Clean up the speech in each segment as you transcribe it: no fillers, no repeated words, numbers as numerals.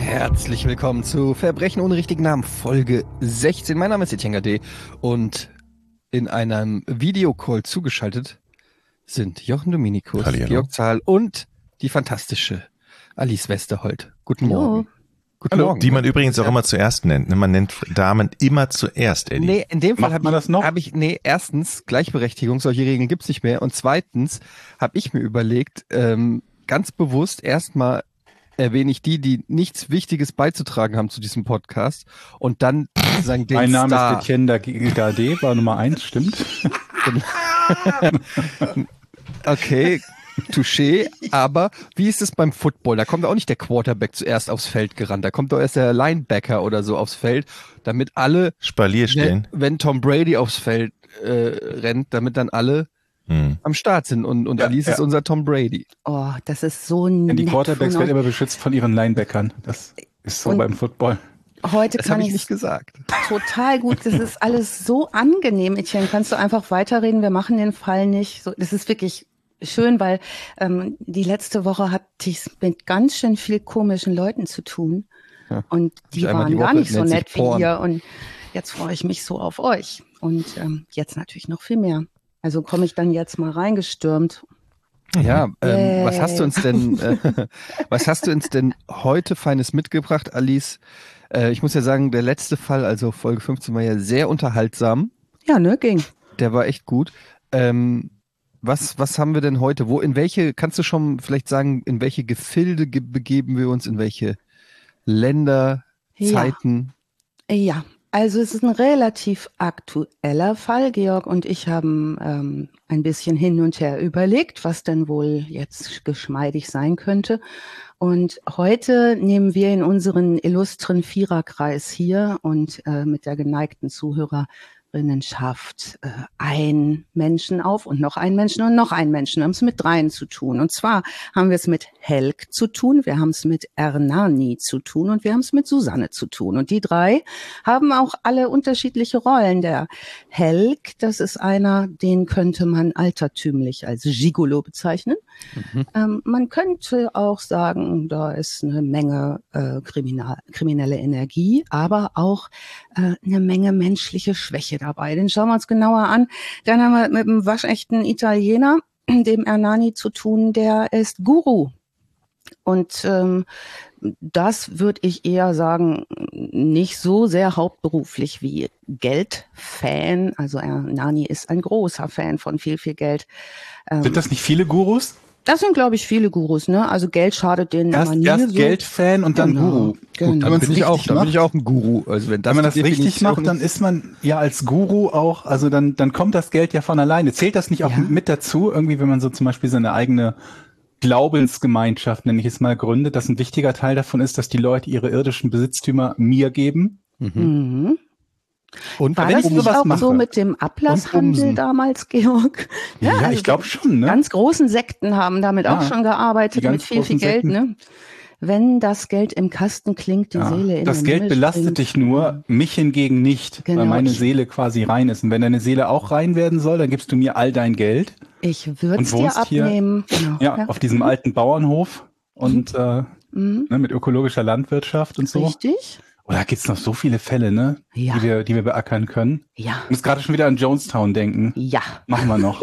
Herzlich willkommen zu Verbrechen ohne richtigen Namen, Folge 16. Mein Name ist Etienne Gade und in einem Videocall zugeschaltet sind Jochen Dominikus, Hallihallo. Georg Zahl und die fantastische Alice Westerholt. Guten Hallo. Morgen. Guten Hallo. Morgen. Die man übrigens auch immer zuerst nennt. Man nennt Damen immer zuerst, Eddie. Nee, in dem Fall Macht man das noch? erstens, Gleichberechtigung, solche Regeln gibt's nicht mehr. Und zweitens habe ich mir überlegt, ganz bewusst erstmal erwähne ich die nichts Wichtiges beizutragen haben zu diesem Podcast und dann sozusagen den Mein Name Star. ist Etienne Gade, war Nummer 1, stimmt. Okay, touché, aber wie ist es beim Football? Da kommt auch nicht der Quarterback zuerst aufs Feld gerannt, da kommt doch erst der Linebacker oder so aufs Feld, damit alle, Spalier stehen. wenn Tom Brady aufs Feld rennt, damit dann alle am Start sind und Ja, Alice ja. ist unser Tom Brady. Oh, das ist so nett. Denn die Quarterbacks von werden euch. immer beschützt von ihren Linebackern. Das ist so Und- beim Football. Heute Das kann habe ich ich nicht gesagt. total gut. Das ist alles so angenehm, Etienne. Kannst du einfach weiterreden? Wir machen den Fall nicht. So, das ist wirklich schön, weil die letzte Woche hatte ich es mit ganz schön viel komischen Leuten zu tun. Ja. Und die Einmal die waren gar Woche nicht so nennt sich nett wie Porn. ihr. Und jetzt freue ich mich so auf euch. Und jetzt natürlich noch viel mehr. Also komme ich dann jetzt mal reingestürmt. Ja, Yay. was hast du uns denn heute Feines mitgebracht, Alice? Ich muss ja sagen, der letzte Fall, also Folge 15, war ja sehr unterhaltsam. Ja, ne, ging. Der war echt gut. Was haben wir denn heute? Kannst du schon vielleicht sagen, in welche Gefilde begeben wir uns, in welche Länder, Ja. Zeiten? Ja, also es ist ein relativ aktueller Fall. Georg und ich haben ein bisschen hin und her überlegt, was denn wohl jetzt geschmeidig sein könnte. Und heute nehmen wir in unseren illustren Viererkreis hier und mit der geneigten Zuhörerinnenschaft einen Menschen auf und noch einen Menschen und noch einen Menschen. Wir haben es mit dreien zu tun. Und zwar haben wir es mit Helg zu tun, wir haben es mit Ernani zu tun und wir haben es mit Susanne zu tun. Und die drei haben auch alle unterschiedliche Rollen. Der Helg, das ist einer, den könnte man altertümlich als Gigolo bezeichnen. Man könnte auch sagen, da ist eine Menge kriminelle Energie, aber auch eine Menge menschliche Schwäche dabei. Den schauen wir uns genauer an. Dann haben wir mit einem waschechten Italiener, dem Ernani, zu tun, der ist Guru. Und das würde ich eher sagen, nicht so sehr hauptberuflich wie Geldfan. Also Ernani ist ein großer Fan von viel, viel Geld. Sind das nicht viele Gurus? Das sind, glaube ich, viele Gurus, ne? Also Geld schadet denen immer nie. Erst so. Geldfan und dann Genau, Guru. genau. Wenn Dann man bin es ich auch, richtig dann bin macht, ich auch ein Guru. Also wenn wenn man das die richtig Definition macht, dann ist man ja als Guru auch, also dann kommt das Geld ja von alleine. Zählt das nicht auch Ja. mit dazu, irgendwie, wenn man so zum Beispiel seine eigene Glaubensgemeinschaft, nenne ich es mal, gründet, dass ein wichtiger Teil davon ist, dass die Leute ihre irdischen Besitztümer mir geben? Mhm. Und War wenn das ich nicht sowas auch mache so mit dem Ablasshandel Bumsen. damals, Georg? Ja, also ich glaube schon, ne? Ganz großen Sekten haben damit Ja, auch schon gearbeitet, die ganz mit viel, viel großen Geld, Sekten. ne? Wenn das Geld im Kasten klingt, die Ja, Seele in das den Geld Himmel belastet springt. dich nur, mich hingegen nicht, Genau. weil meine Seele quasi rein ist. Und wenn deine Seele auch rein werden soll, dann gibst du mir all dein Geld. Ich würde es Und dir wohnst hier- abnehmen. Genau. Ja, auf diesem alten Bauernhof und Mhm. ne, mit ökologischer Landwirtschaft und so. Richtig? Oh, da gibt's noch so viele Fälle, ne? Ja. Die wir beackern können. Ja. Ich muss gerade schon wieder an Jonestown denken. Ja. Machen wir noch.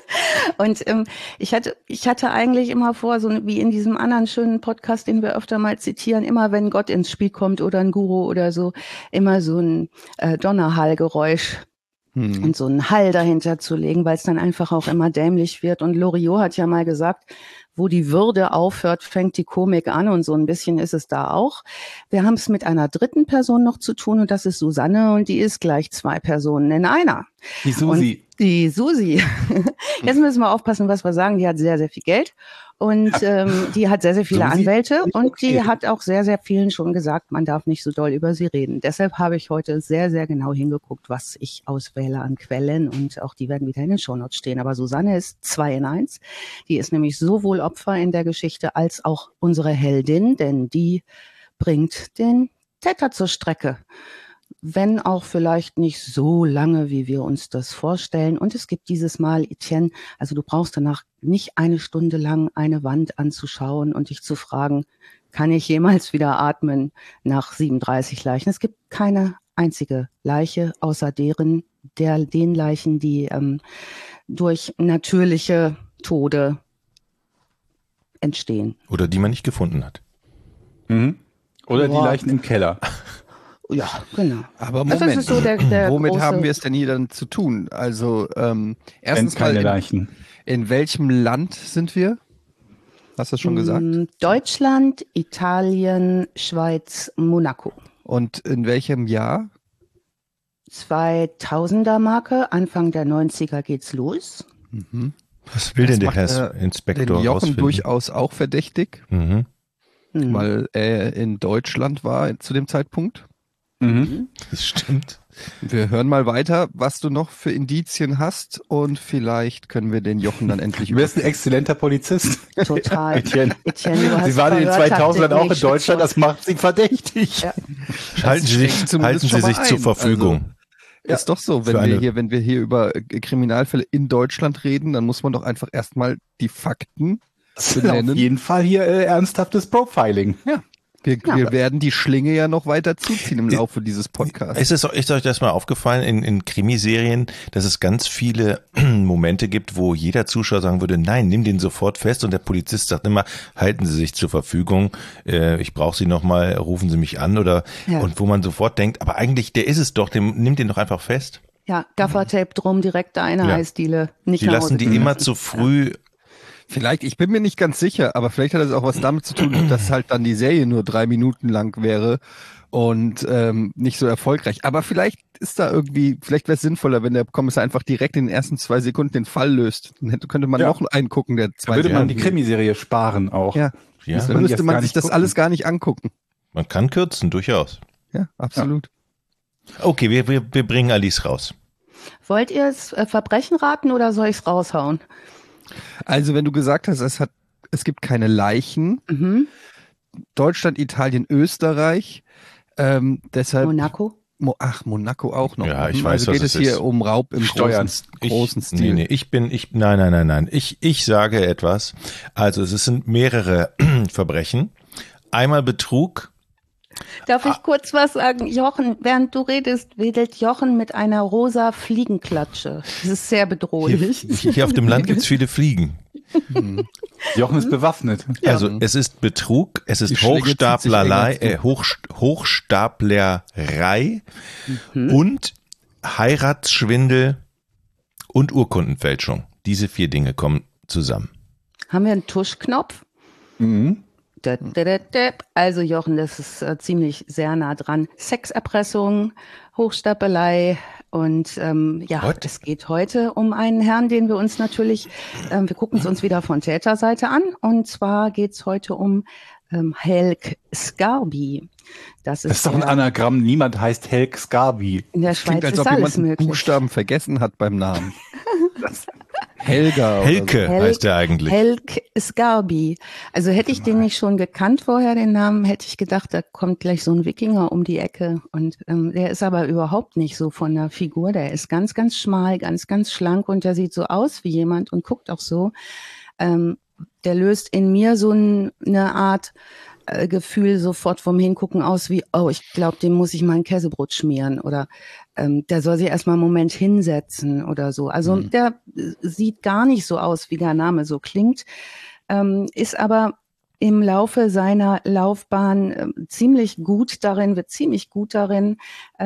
Und ich hatte eigentlich immer vor, so wie in diesem anderen schönen Podcast, den wir öfter mal zitieren, immer wenn Gott ins Spiel kommt oder ein Guru oder so, immer so ein Donnerhallgeräusch und so einen Hall dahinter zu legen, weil es dann einfach auch immer dämlich wird. Und Loriot hat ja mal gesagt, wo die Würde aufhört, fängt die Komik an, und so ein bisschen ist es da auch. Wir haben es mit einer dritten Person noch zu tun, und das ist Susanne, und die ist gleich zwei Personen in einer. Die Susi. Und die Susi. Jetzt müssen wir aufpassen, was wir sagen. Die hat sehr, sehr viel Geld und die hat sehr, sehr viele Susi? Anwälte, und Okay. die hat auch sehr, sehr vielen schon gesagt, man darf nicht so doll über sie reden. Deshalb habe ich heute sehr, sehr genau hingeguckt, was ich auswähle an Quellen, und auch die werden wieder in den Shownotes stehen. Aber Susanne ist 2 in 1. Die ist nämlich sowohl Opfer in der Geschichte als auch unsere Heldin, denn die bringt den Täter zur Strecke. Wenn auch vielleicht nicht so lange, wie wir uns das vorstellen. Und es gibt dieses Mal, Etienne, also du brauchst danach nicht 1 Stunde lang eine Wand anzuschauen und dich zu fragen, kann ich jemals wieder atmen nach 37 Leichen? Es gibt keine einzige Leiche außer den Leichen, die durch natürliche Tode entstehen. Oder die man nicht gefunden hat. Mhm. Oder die Boah. Leichen im Keller. Ja, genau. Aber Also Moment, das ist so der womit große- haben wir es denn hier dann zu tun? Also Wenn erstens mal, keine Leichen. in welchem Land sind wir? Hast du das schon gesagt? Deutschland, Italien, Schweiz, Monaco. Und in welchem Jahr? 2000er Marke, Anfang der 90er geht's los. Mhm. Was will denn der macht, Herr Inspektor Den Jochen rausfinden? durchaus auch verdächtig, Mhm. weil er in Deutschland war zu dem Zeitpunkt. Mhm. Das stimmt. Wir hören mal weiter, was du noch für Indizien hast und vielleicht können wir den Jochen dann endlich Du bist ein exzellenter Polizist. Total. Etienne. Etienne, du hast Sie waren in den Verhörtaktik 2000ern auch in nicht Deutschland, das macht Sie verdächtig. Ja. Halten Sie schränkt sich, zumindest halten Sie schon mal sich zur ein. Verfügung. Ist doch so, Für wenn wir hier über Kriminalfälle in Deutschland reden, dann muss man doch einfach erstmal die Fakten Das ist benennen. auf jeden Fall hier ernsthaftes Profiling. Ja. Wir werden die Schlinge ja noch weiter zuziehen im Laufe dieses Podcasts. Ist euch das mal aufgefallen in Krimiserien, dass es ganz viele Momente gibt, wo jeder Zuschauer sagen würde, nein, nimm den sofort fest und der Polizist sagt immer, halten Sie sich zur Verfügung, ich brauche Sie nochmal, rufen Sie mich an oder Ja. und wo man sofort denkt, aber eigentlich, der ist es doch, nimm den doch einfach fest. Ja, Gaffertape drum, direkt da eine Ja. Eisdiele. Nicht Die nach lassen Hause die gehen immer lassen. zu früh. Vielleicht, ich bin mir nicht ganz sicher, aber vielleicht hat das auch was damit zu tun, dass halt dann die Serie nur 3 Minuten lang wäre und nicht so erfolgreich. Aber vielleicht ist da irgendwie, vielleicht wäre es sinnvoller, wenn der Kommissar einfach direkt in den ersten 2 Sekunden den Fall löst. Dann könnte man Ja. noch einen gucken, der Da 2 würde man Sekunden die Krimiserie sparen auch. Ja, Ja, dann man müsste jetzt man gar sich nicht das gucken. alles gar nicht angucken. man kann kürzen, durchaus. Ja, absolut. Okay, wir bringen Alice raus. Wollt ihr es Verbrechen raten oder soll ich es raushauen? Also wenn du gesagt hast, es gibt keine Leichen, Mhm. Deutschland, Italien, Österreich, deshalb Monaco? Monaco auch noch. Ja, ich Mhm. weiß, also was geht es es hier ist. um Raub im Steuern. großen Stil. Nein. Ich sage etwas. Also es sind mehrere Verbrechen. Einmal Betrug. Darf ich kurz was sagen? Jochen, während du redest, wedelt Jochen mit einer rosa Fliegenklatsche. Das ist sehr bedrohlich. Hier auf dem Land gibt's viele Fliegen. Jochen ist bewaffnet. Also es ist Betrug, es ist Die Schlinge zieht sich enger Hochstaplerei und Heiratsschwindel und Urkundenfälschung. Diese 4 Dinge kommen zusammen. Haben wir einen Tuschknopf? Mhm. Also Jochen, das ist ziemlich sehr nah dran. Sexerpressung, Hochstapelei und What? es geht heute um einen Herrn, den wir uns natürlich, wir gucken es uns wieder von Täterseite an und zwar geht es heute um Helg Skarby. Das ist doch ein Anagramm. Niemand heißt Helg Skarby. In der Das klingt, Schweiz als ist ob jemand alles einen möglich. Buchstaben vergessen hat beim Namen. Helga. Helke heißt er eigentlich. Helg Skarby. Also hätte ich den nicht schon gekannt vorher, den Namen, hätte ich gedacht, da kommt gleich so ein Wikinger um die Ecke. Und der ist aber überhaupt nicht so von der Figur. Der ist ganz, ganz schmal, ganz, ganz schlank und der sieht so aus wie jemand und guckt auch so. Der löst in mir so eine Art Gefühl sofort vom Hingucken aus wie, oh, ich glaube, dem muss ich mal ein Käsebrot schmieren oder der soll sich erstmal einen Moment hinsetzen oder so. Also der sieht gar nicht so aus, wie der Name so klingt, ist aber im Laufe seiner Laufbahn wird ziemlich gut darin,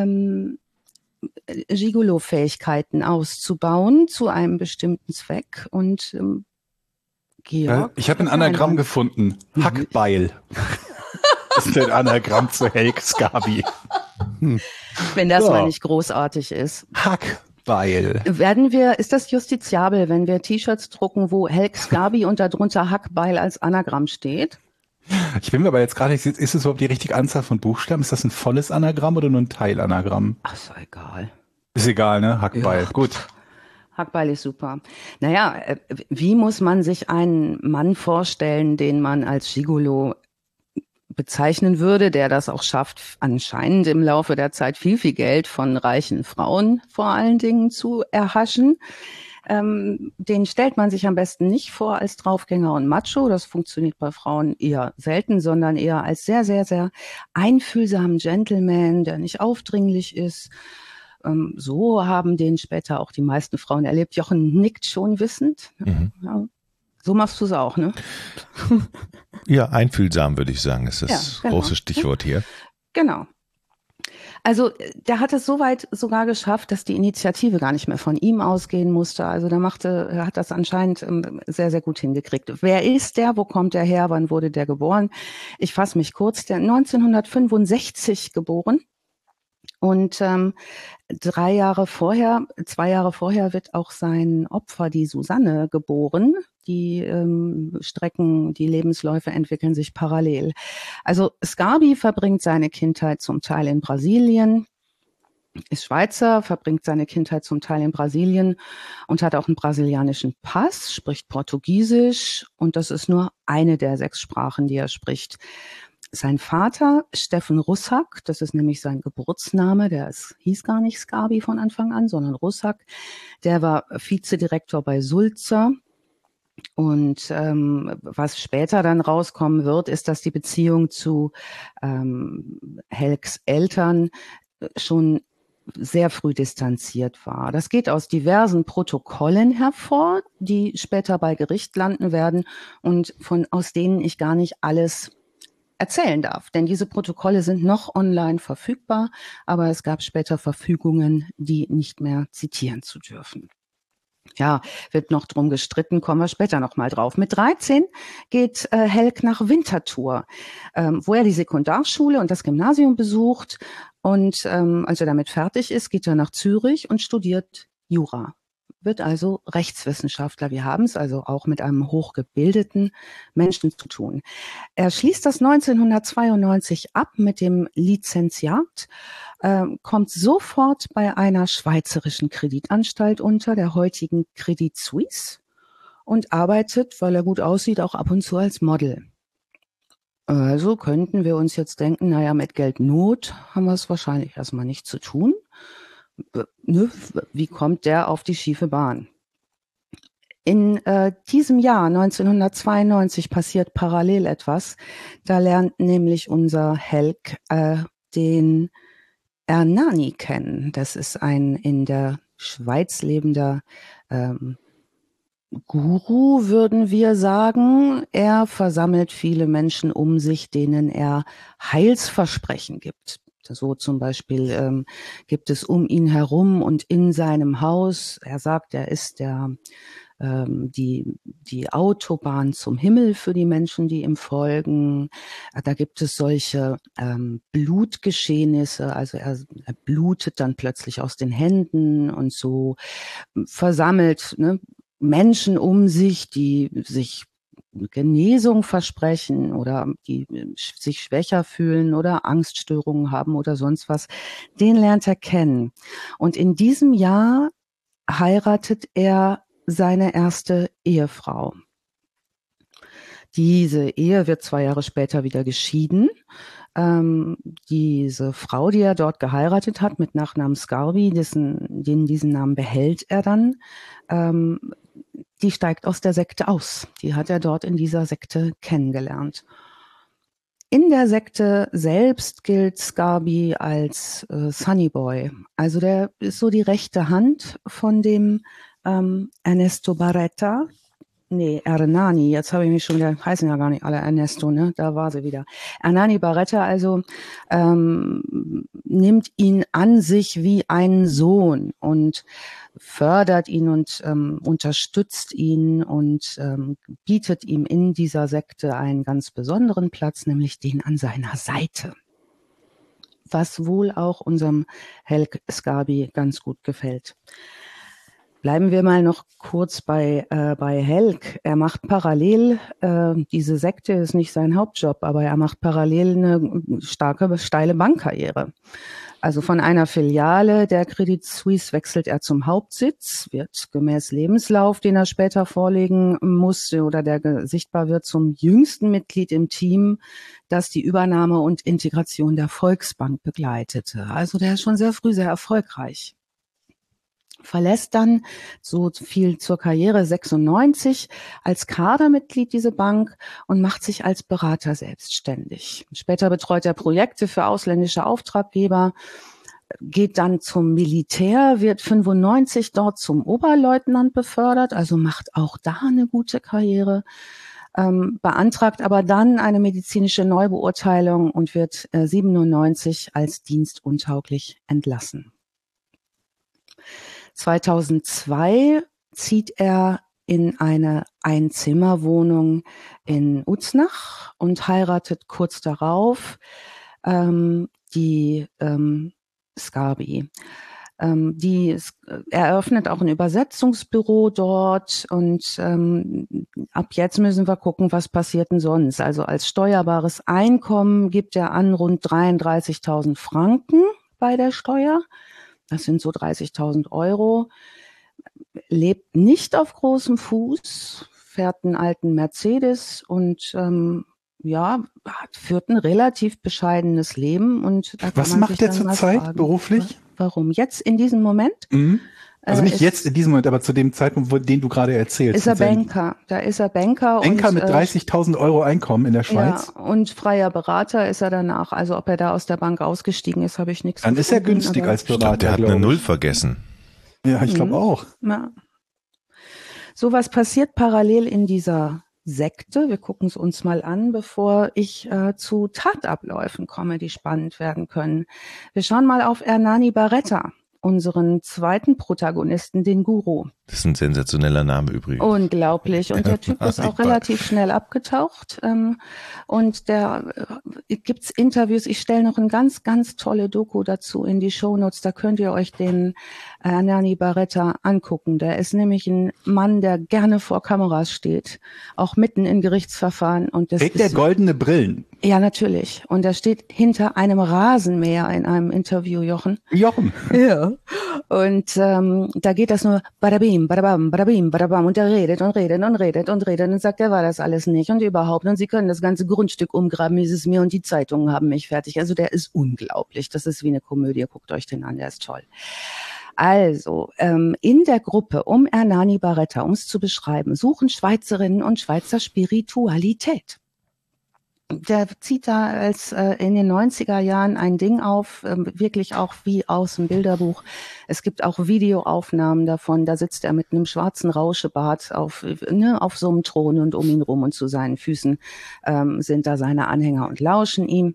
Gigolo-Fähigkeiten auszubauen zu einem bestimmten Zweck und Georg, Ich habe ein Anagramm gefunden. Hackbeil. Das ist ein Anagramm zu Helg Skarby. wenn das Ja. mal nicht großartig ist. Hackbeil. Ist das justiziabel, wenn wir T-Shirts drucken, wo Helg Skarby und darunter Hackbeil als Anagramm steht? Ich bin mir aber jetzt gerade nicht, ist es überhaupt die richtige Anzahl von Buchstaben? Ist das ein volles Anagramm oder nur ein Teilanagramm? Ach, ist doch egal. Ist egal, ne? Hackbeil. Gut. Hackbeil ist super. Naja, wie muss man sich einen Mann vorstellen, den man als Gigolo bezeichnen würde, der das auch schafft, anscheinend im Laufe der Zeit viel, viel Geld von reichen Frauen vor allen Dingen zu erhaschen? Den stellt man sich am besten nicht vor als Draufgänger und Macho. Das funktioniert bei Frauen eher selten, sondern eher als sehr, sehr, sehr einfühlsamen Gentleman, der nicht aufdringlich ist. So haben den später auch die meisten Frauen erlebt. Jochen nickt schon wissend. Mhm. Ja, so machst du es auch, ne? Ja, einfühlsam würde ich sagen, ist das Ja, genau. große Stichwort hier. Genau. Also der hat es so weit sogar geschafft, dass die Initiative gar nicht mehr von ihm ausgehen musste. Also er hat das anscheinend sehr, sehr gut hingekriegt. Wer ist der? Wo kommt er her? Wann wurde der geboren? Ich fasse mich kurz. Der 1965 geboren. Und 2 Jahre vorher wird auch sein Opfer, die Susanne, geboren. Die die Lebensläufe entwickeln sich parallel. Also Sgarbi verbringt seine Kindheit zum Teil in Brasilien, ist Schweizer, verbringt seine Kindheit zum Teil in Brasilien und hat auch einen brasilianischen Pass, spricht Portugiesisch und das ist nur eine der 6 Sprachen, die er spricht. Sein Vater, Steffen Russak, das ist nämlich sein Geburtsname, hieß gar nicht Sgarbi von Anfang an, sondern Russak, der war Vizedirektor bei Sulzer. Und was später dann rauskommen wird, ist, dass die Beziehung zu Helgs Eltern schon sehr früh distanziert war. Das geht aus diversen Protokollen hervor, die später bei Gericht landen werden und aus denen ich gar nicht alles erzählen darf. Denn diese Protokolle sind noch online verfügbar, aber es gab später Verfügungen, die nicht mehr zitieren zu dürfen. Ja, wird noch drum gestritten, kommen wir später noch mal drauf. Mit 13 geht Helg nach Winterthur, wo er die Sekundarschule und das Gymnasium besucht. Und als er damit fertig ist, geht er nach Zürich und studiert Jura. Wird also Rechtswissenschaftler. Wir haben es also auch mit einem hochgebildeten Menschen zu tun. Er schließt das 1992 ab mit dem Lizenziat, kommt sofort bei einer schweizerischen Kreditanstalt unter, der heutigen Credit Suisse, und arbeitet, weil er gut aussieht, auch ab und zu als Model. Also könnten wir uns jetzt denken, naja, mit Geldnot haben wir es wahrscheinlich erstmal nicht zu tun. Wie kommt der auf die schiefe Bahn? In diesem Jahr 1992 passiert parallel etwas. Da lernt nämlich unser Helg den Ernani kennen. Das ist ein in der Schweiz lebender Guru, würden wir sagen. Er versammelt viele Menschen um sich, denen er Heilsversprechen gibt. So zum Beispiel gibt es um ihn herum und in seinem Haus, er sagt, er ist die Autobahn zum Himmel für die Menschen, die ihm folgen. Da gibt es solche Blutgeschehnisse, also er blutet dann plötzlich aus den Händen und so versammelt Menschen um sich, die sich Genesung versprechen oder die sich schwächer fühlen oder Angststörungen haben oder sonst was, den lernt er kennen. Und in diesem Jahr heiratet er seine erste Ehefrau. Diese Ehe wird 2 Jahre später wieder geschieden. Diese Frau, die er dort geheiratet hat, mit Nachnamen Sgarbi, diesen Namen behält er dann, die steigt aus der Sekte aus. Die hat er dort in dieser Sekte kennengelernt. In der Sekte selbst gilt Sgarbi als Sunny Boy. Also der ist so die rechte Hand von dem Ernesto Barretta. Nee, Ernani, jetzt habe ich mich schon wieder, heißen ja gar nicht alle Ernesto, ne? Da war sie wieder. Ernani Barretta also nimmt ihn an sich wie einen Sohn und fördert ihn und unterstützt ihn und bietet ihm in dieser Sekte einen ganz besonderen Platz, nämlich den an seiner Seite. Was wohl auch unserem Helg Sgarbi ganz gut gefällt. Bleiben wir mal noch kurz bei Helg. Er macht parallel, diese Sekte ist nicht sein Hauptjob, aber er macht parallel eine steile Bankkarriere. Also von einer Filiale der Credit Suisse wechselt er zum Hauptsitz, wird gemäß Lebenslauf, den er später vorlegen musste oder der sichtbar wird, zum jüngsten Mitglied im Team, das die Übernahme und Integration der Volksbank begleitete. Also der ist schon sehr früh sehr erfolgreich. verlässt dann, so viel zur Karriere, 96 als Kadermitglied diese Bank und macht sich als Berater selbstständig. Später betreut er Projekte für ausländische Auftraggeber, geht dann zum Militär, wird 95 dort zum Oberleutnant befördert, also macht auch da eine gute Karriere, beantragt aber dann eine medizinische Neubeurteilung und wird 97 als dienstuntauglich entlassen. 2002 zieht er in eine Einzimmerwohnung in Uznach und heiratet kurz darauf die Sgarbi. Die eröffnet auch ein Übersetzungsbüro dort und ab jetzt müssen wir gucken, was passiert denn sonst. Also als steuerbares Einkommen gibt er an rund 33.000 Franken bei der Steuer. Das sind so 30.000 Euro, lebt nicht auf großem Fuß, fährt einen alten Mercedes und führt ein relativ bescheidenes Leben. Und da was macht er zurzeit beruflich? Warum? Jetzt in diesem Moment? Mhm. Also nicht jetzt in diesem Moment, aber zu dem Zeitpunkt, den du gerade erzählst. Ist er Banker. Da ist er Banker. Banker mit 30.000 Euro Einkommen in der Schweiz. Ja, und freier Berater ist er danach. Also ob er da aus der Bank ausgestiegen ist, habe ich nichts gefunden. Dann ist er günstig als Berater. Ich glaube, der hat eine Null vergessen. Ja, ich glaube auch. Ja. So was passiert parallel in dieser Sekte. Wir gucken es uns mal an, bevor ich zu Tatabläufen komme, die spannend werden können. Wir schauen mal auf Ernani Baretta, unseren zweiten Protagonisten, den Guru. Das ist ein sensationeller Name übrigens. Unglaublich. Und der Typ ist auch relativ schnell abgetaucht. Und gibt's Interviews. Ich stelle noch ein ganz, ganz tolle Doku dazu in die Shownotes. Da könnt ihr euch den Ernani Baretta angucken. Der ist nämlich ein Mann, der gerne vor Kameras steht. Auch mitten in Gerichtsverfahren. Und das trägt der goldene Brillen? Ja, natürlich. Und er steht hinter einem Rasenmäher in einem Interview, Jochen. Jochen. Ja. Und da geht das nur badabim, badabam, badabim, badabam. Und er redet und redet und redet und redet und sagt, er war das alles nicht und überhaupt. Und sie können das ganze Grundstück umgraben, hieß es mir, und die Zeitungen haben mich fertig. Also der ist unglaublich. Das ist wie eine Komödie. Guckt euch den an, der ist toll. Also, in der Gruppe um Ernani Baretta, um es zu beschreiben, suchen Schweizerinnen und Schweizer Spiritualität. Der zieht da in den 90er Jahren ein Ding auf, wirklich auch wie aus dem Bilderbuch. Es gibt auch Videoaufnahmen davon. Da sitzt er mit einem schwarzen Rauschebart auf so einem Thron und um ihn rum und zu seinen Füßen sind da seine Anhänger und lauschen ihm.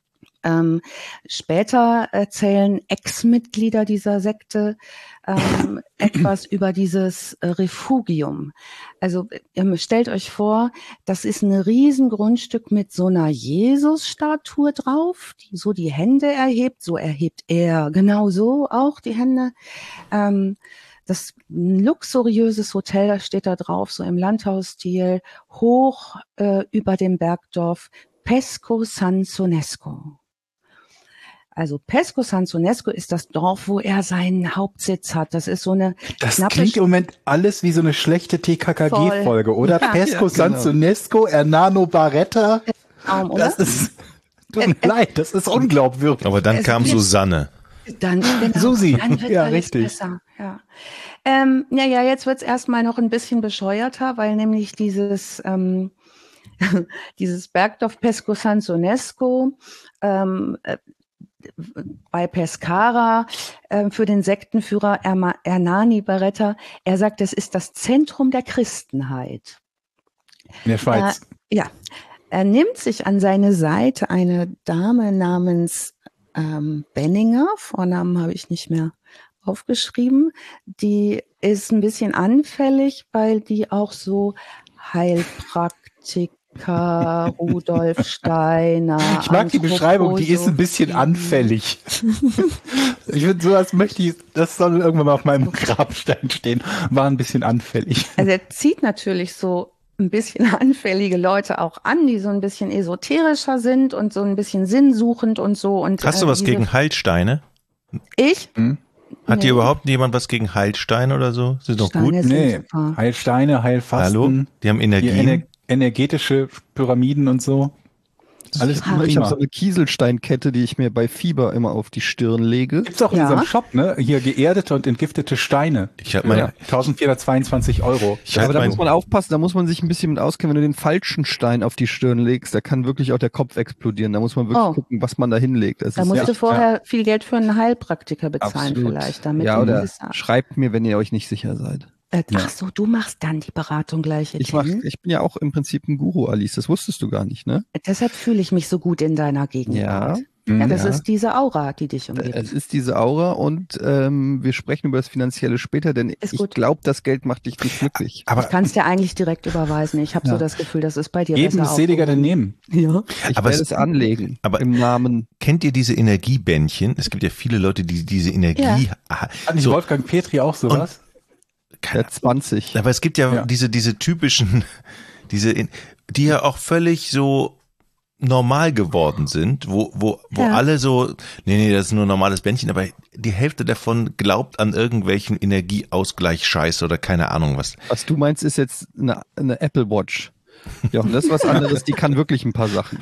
Später erzählen Ex-Mitglieder dieser Sekte etwas über dieses Refugium. Also stellt euch vor, das ist ein Riesengrundstück mit so einer Jesus-Statue drauf, die so die Hände erhebt. So erhebt er genau so auch die Hände. Das luxuriöses Hotel, das steht da drauf, so im Landhausstil, hoch über dem Bergdorf Pesco San Sonesco. Also Pesco San Sonesco ist das Dorf, wo er seinen Hauptsitz hat. Das ist so eine Das klingt im Moment alles wie so eine schlechte TKKG-Folge, oder? Ja. Pesco San Sonesco, Ernano Baretta. Das ist, tut mir leid, das ist unglaubwürdig. Aber dann kam Susanne. Dann, genau, Susi, dann wird ja, alles richtig. besser. Ja. Jetzt wird's erstmal noch ein bisschen bescheuerter, weil nämlich dieses Bergdorf Pesco San Sonesco bei Pescara für den Sektenführer Ernani Baretta, er sagt, es ist das Zentrum der Christenheit. In der Schweiz. Er nimmt sich an seine Seite eine Dame namens Benninger, Vornamen habe ich nicht mehr aufgeschrieben, die ist ein bisschen anfällig, weil die auch so Heilpraktik Rudolf Steiner. Ich mag die Beschreibung, die ist ein bisschen anfällig. Ich finde, sowas das soll irgendwann mal auf meinem Grabstein stehen, war ein bisschen anfällig. Also er zieht natürlich so ein bisschen anfällige Leute auch an, die so ein bisschen esoterischer sind und so ein bisschen sinnsuchend und so. Und hast du was gegen Heilsteine? Ich? Hat dir überhaupt jemand was gegen Heilsteine oder so? Sind doch gut? Nee, Heilsteine, Heilfasten. Hallo? Die haben Energien. Energetische Pyramiden und so. Alles Ich habe prima. so eine Kieselsteinkette, die ich mir bei Fieber immer auf die Stirn lege. Gibt's auch in Ja. unserem Shop, ne? Hier geerdete und entgiftete Steine. Ich hab Für meine- 1422 Euro. Ich halt Aber da mein- muss man aufpassen, da muss man sich ein bisschen mit auskennen, wenn du den falschen Stein auf die Stirn legst, da kann wirklich auch der Kopf explodieren. Da muss man wirklich Oh. gucken, was man da hinlegt. Das Da ist musst du echt vorher viel Geld für einen Heilpraktiker bezahlen absolut. vielleicht, damit ja, du oder gewisser- schreibt mir, wenn ihr euch nicht sicher seid. Ach so, du machst dann die Beratung gleich. Ich Etienne. bin ja auch im Prinzip ein Guru, Alice. Das wusstest du gar nicht, ne? Deshalb fühle ich mich so gut in deiner Gegenwart. Mhm. Ja, das Ja. ist diese Aura, die dich Es umgibt. ist diese Aura und wir sprechen über das Finanzielle später, denn Ist ich gut. glaube, das Geld macht dich nicht glücklich. Ich Aber, kann es dir eigentlich direkt überweisen. Ich habe Ja. so das Gefühl, das ist bei dir Geben besser ist seliger denn nehmen. Ja. Ich aber werde es- es anlegen aber- im Namen. kennt ihr diese Energiebändchen? Es gibt ja viele Leute, die diese Energie... Ja. Hat nicht So, Wolfgang Petri auch sowas? Der 20. aber es gibt ja, Ja. diese typischen, die ja auch völlig so normal geworden sind, wo Ja. alle so, nee, das ist nur ein normales Bändchen, aber die Hälfte davon glaubt an irgendwelchen Energieausgleich-Scheiß oder keine Ahnung was. Was du meinst, ist jetzt eine Apple Watch. Ja, und das ist was anderes, die kann wirklich ein paar Sachen.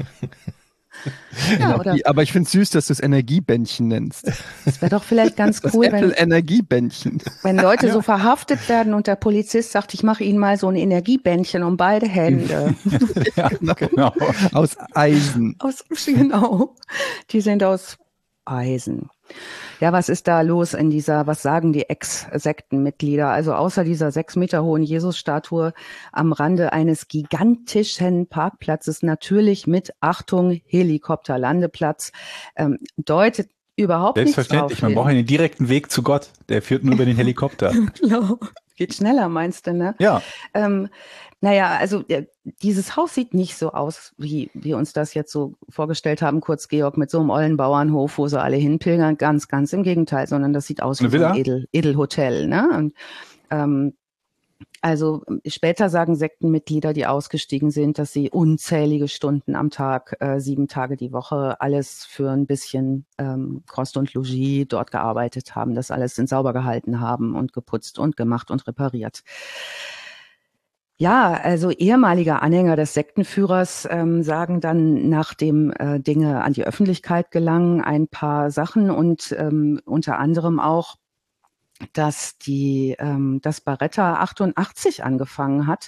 Ja, oder Aber ich finde es süß, dass du es Energiebändchen nennst. es wäre doch vielleicht ganz Das cool, Apple Energiebändchen. wenn Leute so verhaftet werden und der Polizist sagt, ich mache ihnen mal so ein Energiebändchen um beide Hände. Ja, genau. Aus Eisen. Genau. Die sind aus Eisen. Ja, was ist da los was sagen die Ex-Sektenmitglieder? Also außer dieser 6 Meter hohen Jesus-Statue am Rande eines gigantischen Parkplatzes, natürlich mit, Achtung, Helikopterlandeplatz, deutet überhaupt nichts drauf Selbstverständlich, man hin. braucht einen direkten Weg zu Gott. Der führt nur über den Helikopter. Genau. Geht schneller, meinst du, ne? Ja, Naja, also dieses Haus sieht nicht so aus, wie wir uns das jetzt so vorgestellt haben, kurz Georg, mit so einem ollen Bauernhof, wo sie alle hinpilgern. Ganz, ganz im Gegenteil, sondern das sieht aus wie Eine so ein Villa? Edelhotel. Ne? Und, also später sagen Sektenmitglieder, die ausgestiegen sind, dass sie unzählige Stunden am Tag, 7 Tage die Woche, alles für ein bisschen Kost und Logis dort gearbeitet haben, das alles sauber gehalten haben und geputzt und gemacht und repariert. Ja, also ehemalige Anhänger des Sektenführers sagen dann, nachdem Dinge an die Öffentlichkeit gelangen, ein paar Sachen und unter anderem auch, dass das Baretta 88 angefangen hat.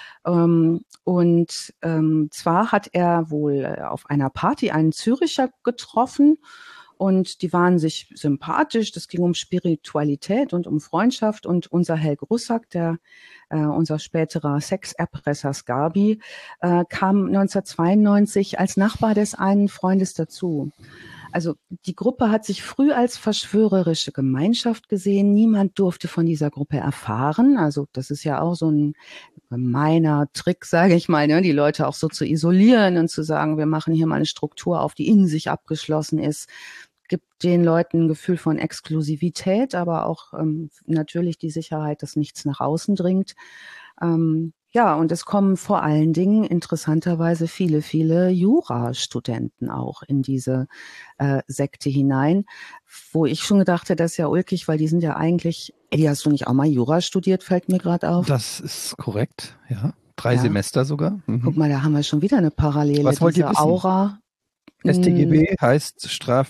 Zwar hat er wohl auf einer Party einen Züricher getroffen und die waren sich sympathisch. Das ging um Spiritualität und um Freundschaft und unser Helge Russack, unser späterer Sexerpresser Sgarbi, kam 1992 als Nachbar des einen Freundes dazu. Also die Gruppe hat sich früh als verschwörerische Gemeinschaft gesehen. Niemand durfte von dieser Gruppe erfahren. Also das ist ja auch so ein gemeiner Trick, sage ich mal, ne? Die Leute auch so zu isolieren und zu sagen, wir machen hier mal eine Struktur auf, die in sich abgeschlossen ist. Gibt den Leuten ein Gefühl von Exklusivität, aber auch natürlich die Sicherheit, dass nichts nach außen dringt. Ja, und es kommen vor allen Dingen interessanterweise viele, viele Jurastudenten auch in diese Sekte hinein, wo ich schon gedacht hätte, das ist ja ulkig, weil die sind ja eigentlich, Eddie, hast du nicht auch mal Jura studiert, fällt mir gerade auf. Das ist korrekt, ja. 3 Ja. Semester sogar. Mhm. Guck mal, da haben wir schon wieder eine Parallele. Was wollt ihr diese wissen? Aura. StGB heißt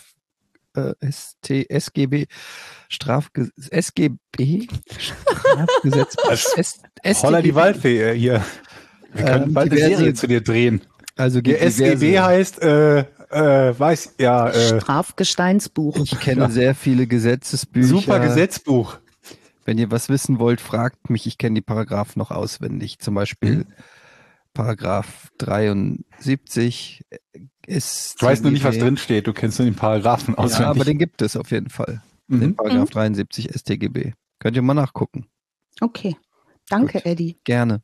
SGB, Strafgesetz, Holla die Waldfee hier. Wir können bald eine diverse- Serie zu dir drehen. Also Der SGB heißt, Strafgesteinsbuch. ich kenne sehr viele Gesetzesbücher. super Gesetzbuch. Wenn ihr was wissen wollt, fragt mich. Ich kenne die Paragraphen noch auswendig. Zum Beispiel Paragraph 73 ist. Ich weiß nur nicht, was drin steht. Du kennst nur den Paragraphen Ja, aber auswendig. den gibt es auf jeden Fall. Mhm. Den Paragraph 73 StGB. Könnt ihr mal nachgucken. Okay. Danke, Gut. Eddie. Gerne.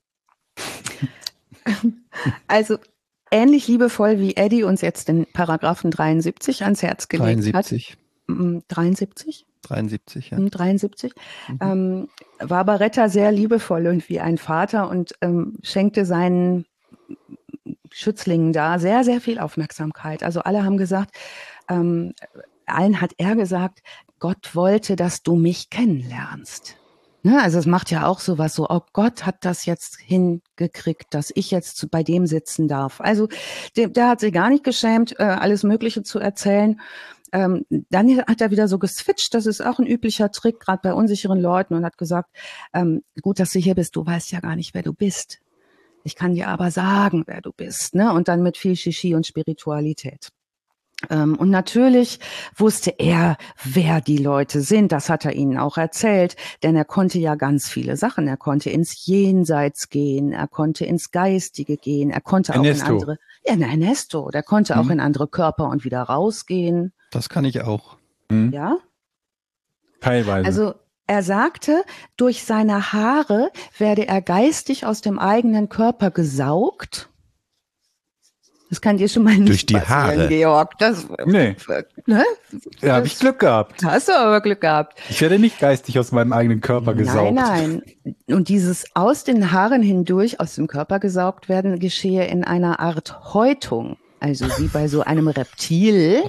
Also ähnlich liebevoll wie Eddie uns jetzt den Paragraphen 73 ans Herz gelegt 73. hat. 73? 73, ja. 73. War Baretta sehr liebevoll und wie ein Vater und schenkte seinen Schützlingen da sehr, sehr viel Aufmerksamkeit. Also alle haben gesagt, allen hat er gesagt, Gott wollte, dass du mich kennenlernst. Ne, also es macht ja auch sowas so, oh Gott, hat das jetzt hingekriegt, dass ich jetzt bei dem sitzen darf. Also der hat sich gar nicht geschämt, alles Mögliche zu erzählen. Dann hat er wieder so geswitcht, das ist auch ein üblicher Trick, gerade bei unsicheren Leuten, und hat gesagt, gut, dass du hier bist, du weißt ja gar nicht, wer du bist. Ich kann dir aber sagen, wer du bist. Ne? Und dann mit viel Shishi und Spiritualität. Und natürlich wusste er, wer die Leute sind. Das hat er ihnen auch erzählt, denn er konnte ja ganz viele Sachen. Er konnte ins Jenseits gehen, er konnte ins Geistige gehen, er konnte auch in andere, Ernesto, der konnte auch in andere Körper und wieder rausgehen. Das kann ich auch. Ja? Teilweise. Also er sagte, durch seine Haare werde er geistig aus dem eigenen Körper gesaugt. Das kann dir schon mal nicht Durch die passieren, Haare? Georg. Nee. Ne? Ja, habe ich Glück gehabt. Hast du aber Glück gehabt. Ich werde nicht geistig aus meinem eigenen Körper gesaugt. Nein. Und dieses aus den Haaren hindurch aus dem Körper gesaugt werden, geschehe in einer Art Häutung. Also wie bei so einem Reptil.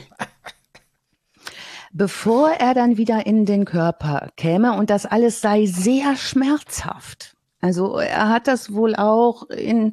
Bevor er dann wieder in den Körper käme, und das alles sei sehr schmerzhaft. Also er hat das wohl auch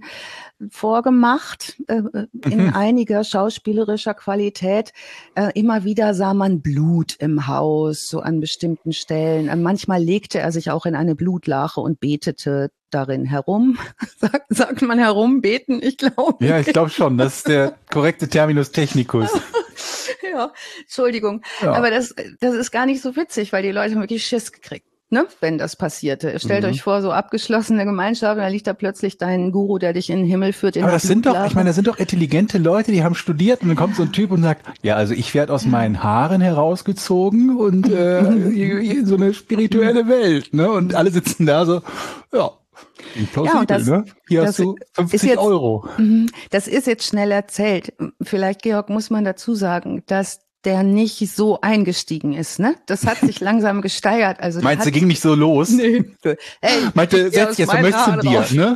vorgemacht, in einiger schauspielerischer Qualität. Immer wieder sah man Blut im Haus, so an bestimmten Stellen. Manchmal legte er sich auch in eine Blutlache und betete darin herum. Sagt man herumbeten? Ich glaube. Ja, ich glaube schon. Das ist der korrekte Terminus technicus. Ja, Entschuldigung. Ja. Aber das ist gar nicht so witzig, weil die Leute haben wirklich Schiss gekriegt, ne, wenn das passierte. Stellt euch vor, so abgeschlossene Gemeinschaft, und da liegt da plötzlich dein Guru, der dich in den Himmel führt. Aber das sind doch, ich meine, das sind doch intelligente Leute, die haben studiert, und dann kommt so ein Typ und sagt, ja, also ich werde aus meinen Haaren herausgezogen und in so eine spirituelle Welt, ne? Und alle sitzen da so, ja. Plausibel, ne? Hier hast du 50 jetzt, Euro. Das ist jetzt schnell erzählt. Vielleicht, Georg, muss man dazu sagen, dass der nicht so eingestiegen ist, ne? Das hat sich langsam gesteigert. Also meinst du, ging nicht so los? Nee. Hey, meinte, setz jetzt, was möchtest du dir, ne?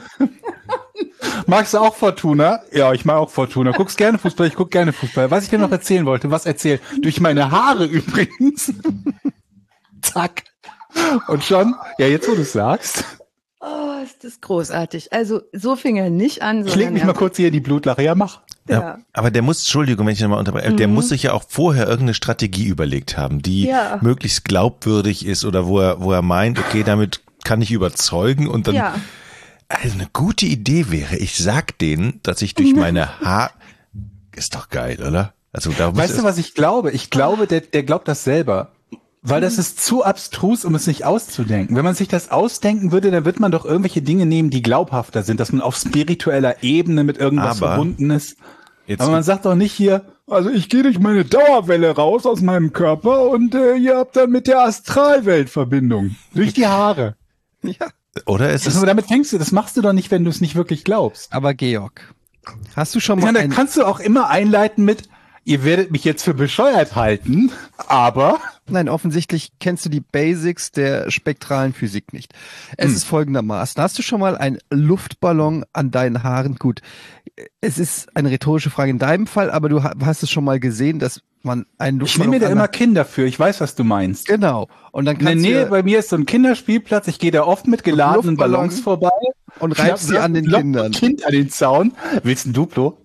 Magst du auch Fortuna? Ja, ich mag auch Fortuna. Guckst gerne Fußball? Ich guck gerne Fußball. Was ich dir noch erzählen wollte, was erzählt? Durch meine Haare übrigens. Zack. Und schon, ja, jetzt wo du es sagst. Oh, ist das großartig. Also so fing er nicht an. Ich leg mich mal kurz hier in die Blutlache. Ja, mach. Ja. Aber der muss, Entschuldigung, wenn ich nochmal unterbreche, der muss sich ja auch vorher irgendeine Strategie überlegt haben, die möglichst glaubwürdig ist, oder wo er meint, okay, damit kann ich überzeugen, und dann, also eine gute Idee wäre, ich sag denen, dass ich durch meine ist doch geil, oder? Also da weißt du, was ich glaube? Ich glaube, der glaubt das selber. Weil das ist zu abstrus, um es nicht auszudenken. Wenn man sich das ausdenken würde, dann wird man doch irgendwelche Dinge nehmen, die glaubhafter sind, dass man auf spiritueller Ebene mit irgendwas verbunden ist. Aber man sagt doch nicht hier, also ich gehe durch meine Dauerwelle raus aus meinem Körper und ihr habt dann mit der Astralwelt Verbindung. Durch die Haare. Ja. Oder es ist, also damit fängst du, das machst du doch nicht, wenn du es nicht wirklich glaubst. Aber Georg, hast du schon mal da kannst du auch immer einleiten mit, ihr werdet mich jetzt für bescheuert halten, aber... Nein, offensichtlich kennst du die Basics der spektralen Physik nicht. Es ist folgendermaßen. Hast du schon mal einen Luftballon an deinen Haaren? Gut, es ist eine rhetorische Frage in deinem Fall, aber du hast es schon mal gesehen, dass man einen Luftballon... Ich nehme mir da immer Kinder für, ich weiß, was du meinst. Genau. Und dann kannst du bei mir ist so ein Kinderspielplatz, ich gehe da oft mit geladenen Ballons vorbei. Und reibst sie an den Kindern. Kind an den Zaun. Willst du ein Duplo?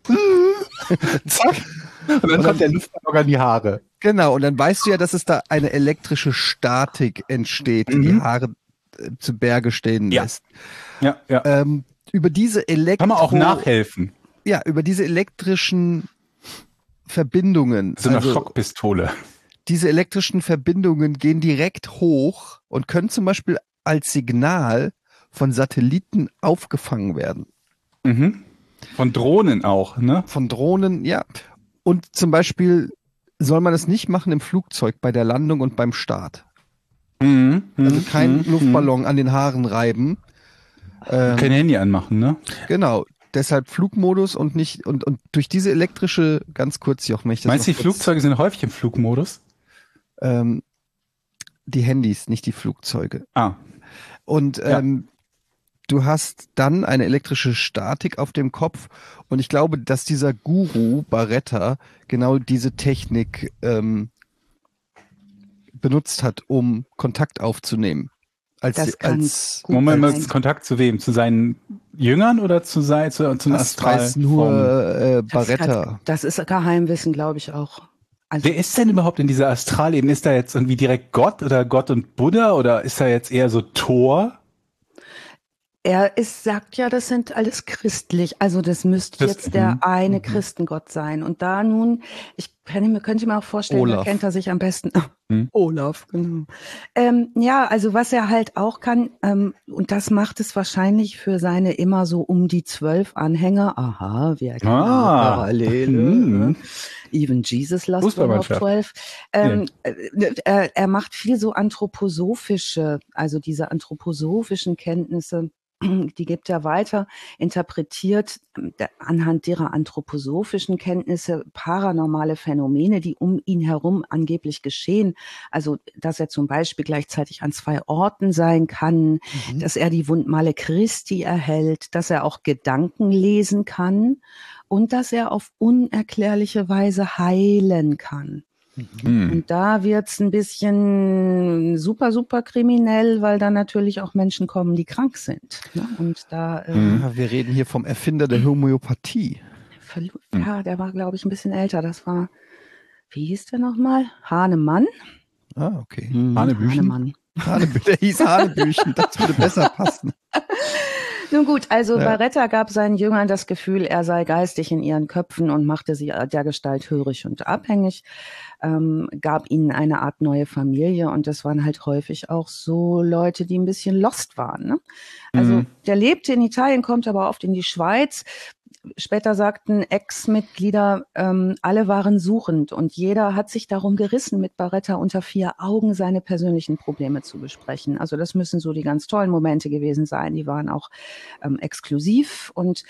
Zack. Und dann kommt der Luftballon an die Haare. Genau, und dann weißt du ja, dass es da eine elektrische Statik entsteht, die die Haare zu Berge stehen lässt. Ja. Über diese kann man auch nachhelfen. Ja, über diese elektrischen Verbindungen. So eine Schockpistole. Diese elektrischen Verbindungen gehen direkt hoch und können zum Beispiel als Signal von Satelliten aufgefangen werden. Von Drohnen auch, ne? Von Drohnen, ja. Und zum Beispiel soll man es nicht machen im Flugzeug bei der Landung und beim Start. Also kein Luftballon an den Haaren reiben. Kein Handy anmachen, ne? Genau. Deshalb Flugmodus und nicht, und durch diese elektrische, ganz kurz, Jochen, wenn ich das meinst du, die Flugzeuge sind häufig im Flugmodus? Die Handys, nicht die Flugzeuge. Und du hast dann eine elektrische Statik auf dem Kopf, und ich glaube, dass dieser Guru Barretta genau diese Technik benutzt hat, um Kontakt aufzunehmen. Das kann gut Moment, sein. Kontakt zu wem? Zu seinen Jüngern oder zu den das Astral? weiß nur Baretta. Das ist Geheimwissen, glaube ich auch. Also, Wer ist denn überhaupt in dieser Astralebene? Ist da jetzt irgendwie direkt Gott oder Gott und Buddha oder ist da jetzt eher so Thor? sagt ja, das sind alles christlich. Also das müsste jetzt der eine Christengott sein. Und da nun, könnte mir auch vorstellen, da Olaf. kennt er sich am besten. Hm. Olaf, genau. Ja, also was er halt auch kann, und das macht es wahrscheinlich für seine immer so um die 12 Anhänger. Aha, wir erkennen eine Parallele. Hm. Even Jesus lost one of Fußballmannschaft. 12. Er macht viel so also diese anthroposophischen Kenntnisse, die gibt er weiter, interpretiert anhand derer anthroposophischen Kenntnisse paranormale Phänomene, die um ihn herum angeblich geschehen. Also, dass er zum Beispiel gleichzeitig an 2 Orten sein kann, dass er die Wundmale Christi erhält, dass er auch Gedanken lesen kann und dass er auf unerklärliche Weise heilen kann. Und da wird's ein bisschen super, super kriminell, weil da natürlich auch Menschen kommen, die krank sind. Ne? Und da Wir reden hier vom Erfinder der Homöopathie. ja, der war, glaube ich, ein bisschen älter. Das war, wie hieß der nochmal? Hahnemann? Ah, okay. Hanebüchen? Hahnemann. Der hieß Hanebüchen, das würde besser passen. Nun gut, also Ja. Baretta gab seinen Jüngern das Gefühl, er sei geistig in ihren Köpfen und machte sie dergestalt hörig und abhängig, gab ihnen eine Art neue Familie und das waren halt häufig auch so Leute, die ein bisschen lost waren. Ne? Also der lebte in Italien, kommt aber oft in die Schweiz. Später sagten Ex-Mitglieder, alle waren suchend und jeder hat sich darum gerissen, mit Baretta unter 4 Augen seine persönlichen Probleme zu besprechen. Also das müssen so die ganz tollen Momente gewesen sein. Die waren auch exklusiv und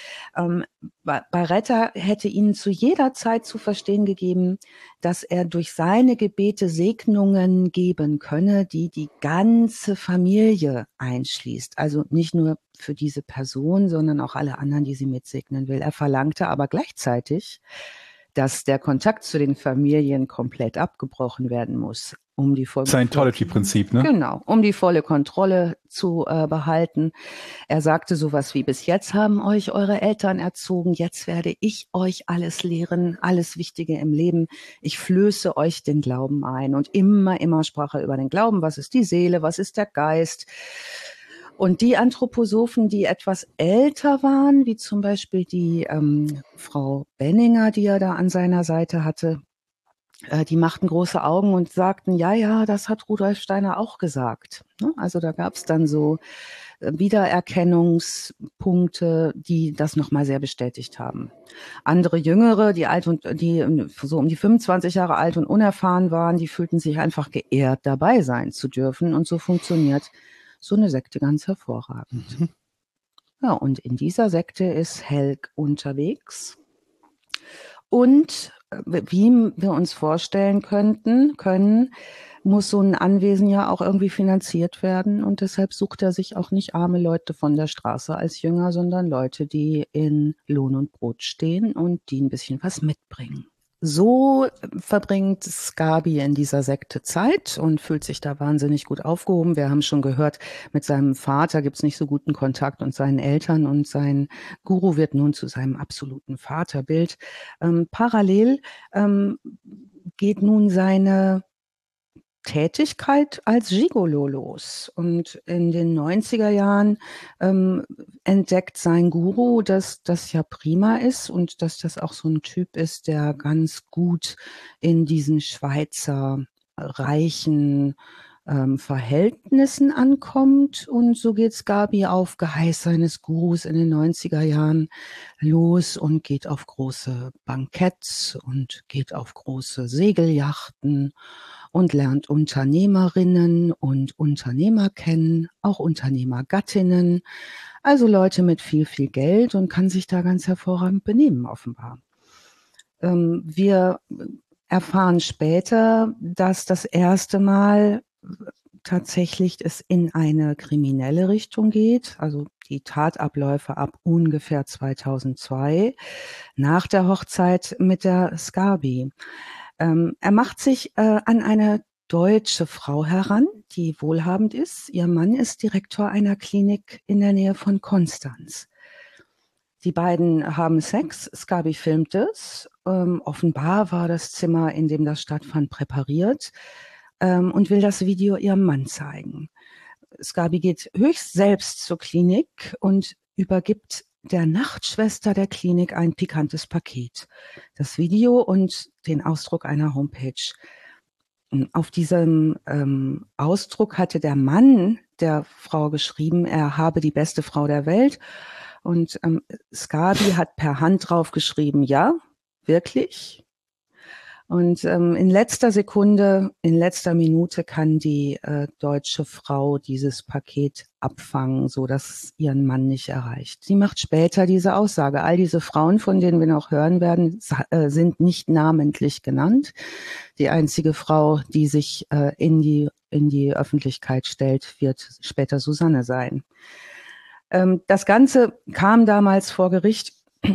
Baretta hätte ihnen zu jeder Zeit zu verstehen gegeben, dass er durch seine Gebete Segnungen geben könne, die die ganze Familie einschließt. Also nicht nur für diese Person, sondern auch alle anderen, die sie mitsegnen will. Er verlangte aber gleichzeitig, dass der Kontakt zu den Familien komplett abgebrochen werden muss, um die Scientology-Prinzip, ne? Genau, um die volle Kontrolle zu behalten. Er sagte sowas wie, bis jetzt haben euch eure Eltern erzogen, jetzt werde ich euch alles lehren, alles Wichtige im Leben. Ich flöße euch den Glauben ein. Und immer sprach er über den Glauben. Was ist die Seele? Was ist der Geist? Und die Anthroposophen, die etwas älter waren, wie zum Beispiel die Frau Benninger, die er da an seiner Seite hatte, die machten große Augen und sagten, ja, das hat Rudolf Steiner auch gesagt. Also da gab es dann so Wiedererkennungspunkte, die das nochmal sehr bestätigt haben. Andere Jüngere, die so um die 25 Jahre alt und unerfahren waren, die fühlten sich einfach geehrt, dabei sein zu dürfen. Und so funktioniert so eine Sekte ganz hervorragend. Ja, und in dieser Sekte ist Helg unterwegs. Und wie wir uns vorstellen können, muss so ein Anwesen ja auch irgendwie finanziert werden. Und deshalb sucht er sich auch nicht arme Leute von der Straße als Jünger, sondern Leute, die in Lohn und Brot stehen und die ein bisschen was mitbringen. So verbringt Sgarbi in dieser Sekte Zeit und fühlt sich da wahnsinnig gut aufgehoben. Wir haben schon gehört, mit seinem Vater gibt's nicht so guten Kontakt und seinen Eltern und sein Guru wird nun zu seinem absoluten Vaterbild. Parallel geht nun seine Tätigkeit als Gigolo los. Und in den 90er Jahren entdeckt sein Guru, dass das ja prima ist und dass das auch so ein Typ ist, der ganz gut in diesen Schweizer reichen Verhältnissen ankommt. Und so geht Sgarbi auf Geheiß seines Gurus in den 90er Jahren los und geht auf große Banketts und geht auf große Segelyachten und lernt Unternehmerinnen und Unternehmer kennen, auch Unternehmergattinnen, also Leute mit viel, viel Geld und kann sich da ganz hervorragend benehmen, offenbar. Wir erfahren später, dass das erste Mal tatsächlich es in eine kriminelle Richtung geht, also die Tatabläufe ab ungefähr 2002, nach der Hochzeit mit der Sgarbi. Er macht sich an eine deutsche Frau heran, die wohlhabend ist. Ihr Mann ist Direktor einer Klinik in der Nähe von Konstanz. Die beiden haben Sex, Scabi filmt es. Offenbar war das Zimmer, in dem das stattfand, präpariert und will das Video ihrem Mann zeigen. Scabi geht höchst selbst zur Klinik und übergibt der Nachtschwester der Klinik ein pikantes Paket. Das Video und den Ausdruck einer Homepage. Auf diesem Ausdruck hatte der Mann der Frau geschrieben, er habe die beste Frau der Welt. Und Scabi hat per Hand drauf geschrieben, ja, wirklich. Und in letzter Sekunde, in letzter Minute kann die deutsche Frau dieses Paket abfangen, so dass es ihren Mann nicht erreicht. Sie macht später diese Aussage. All diese Frauen, von denen wir noch hören werden, sind nicht namentlich genannt. Die einzige Frau, die sich in die Öffentlichkeit stellt, wird später Susanne sein. Das Ganze kam damals vor Gericht.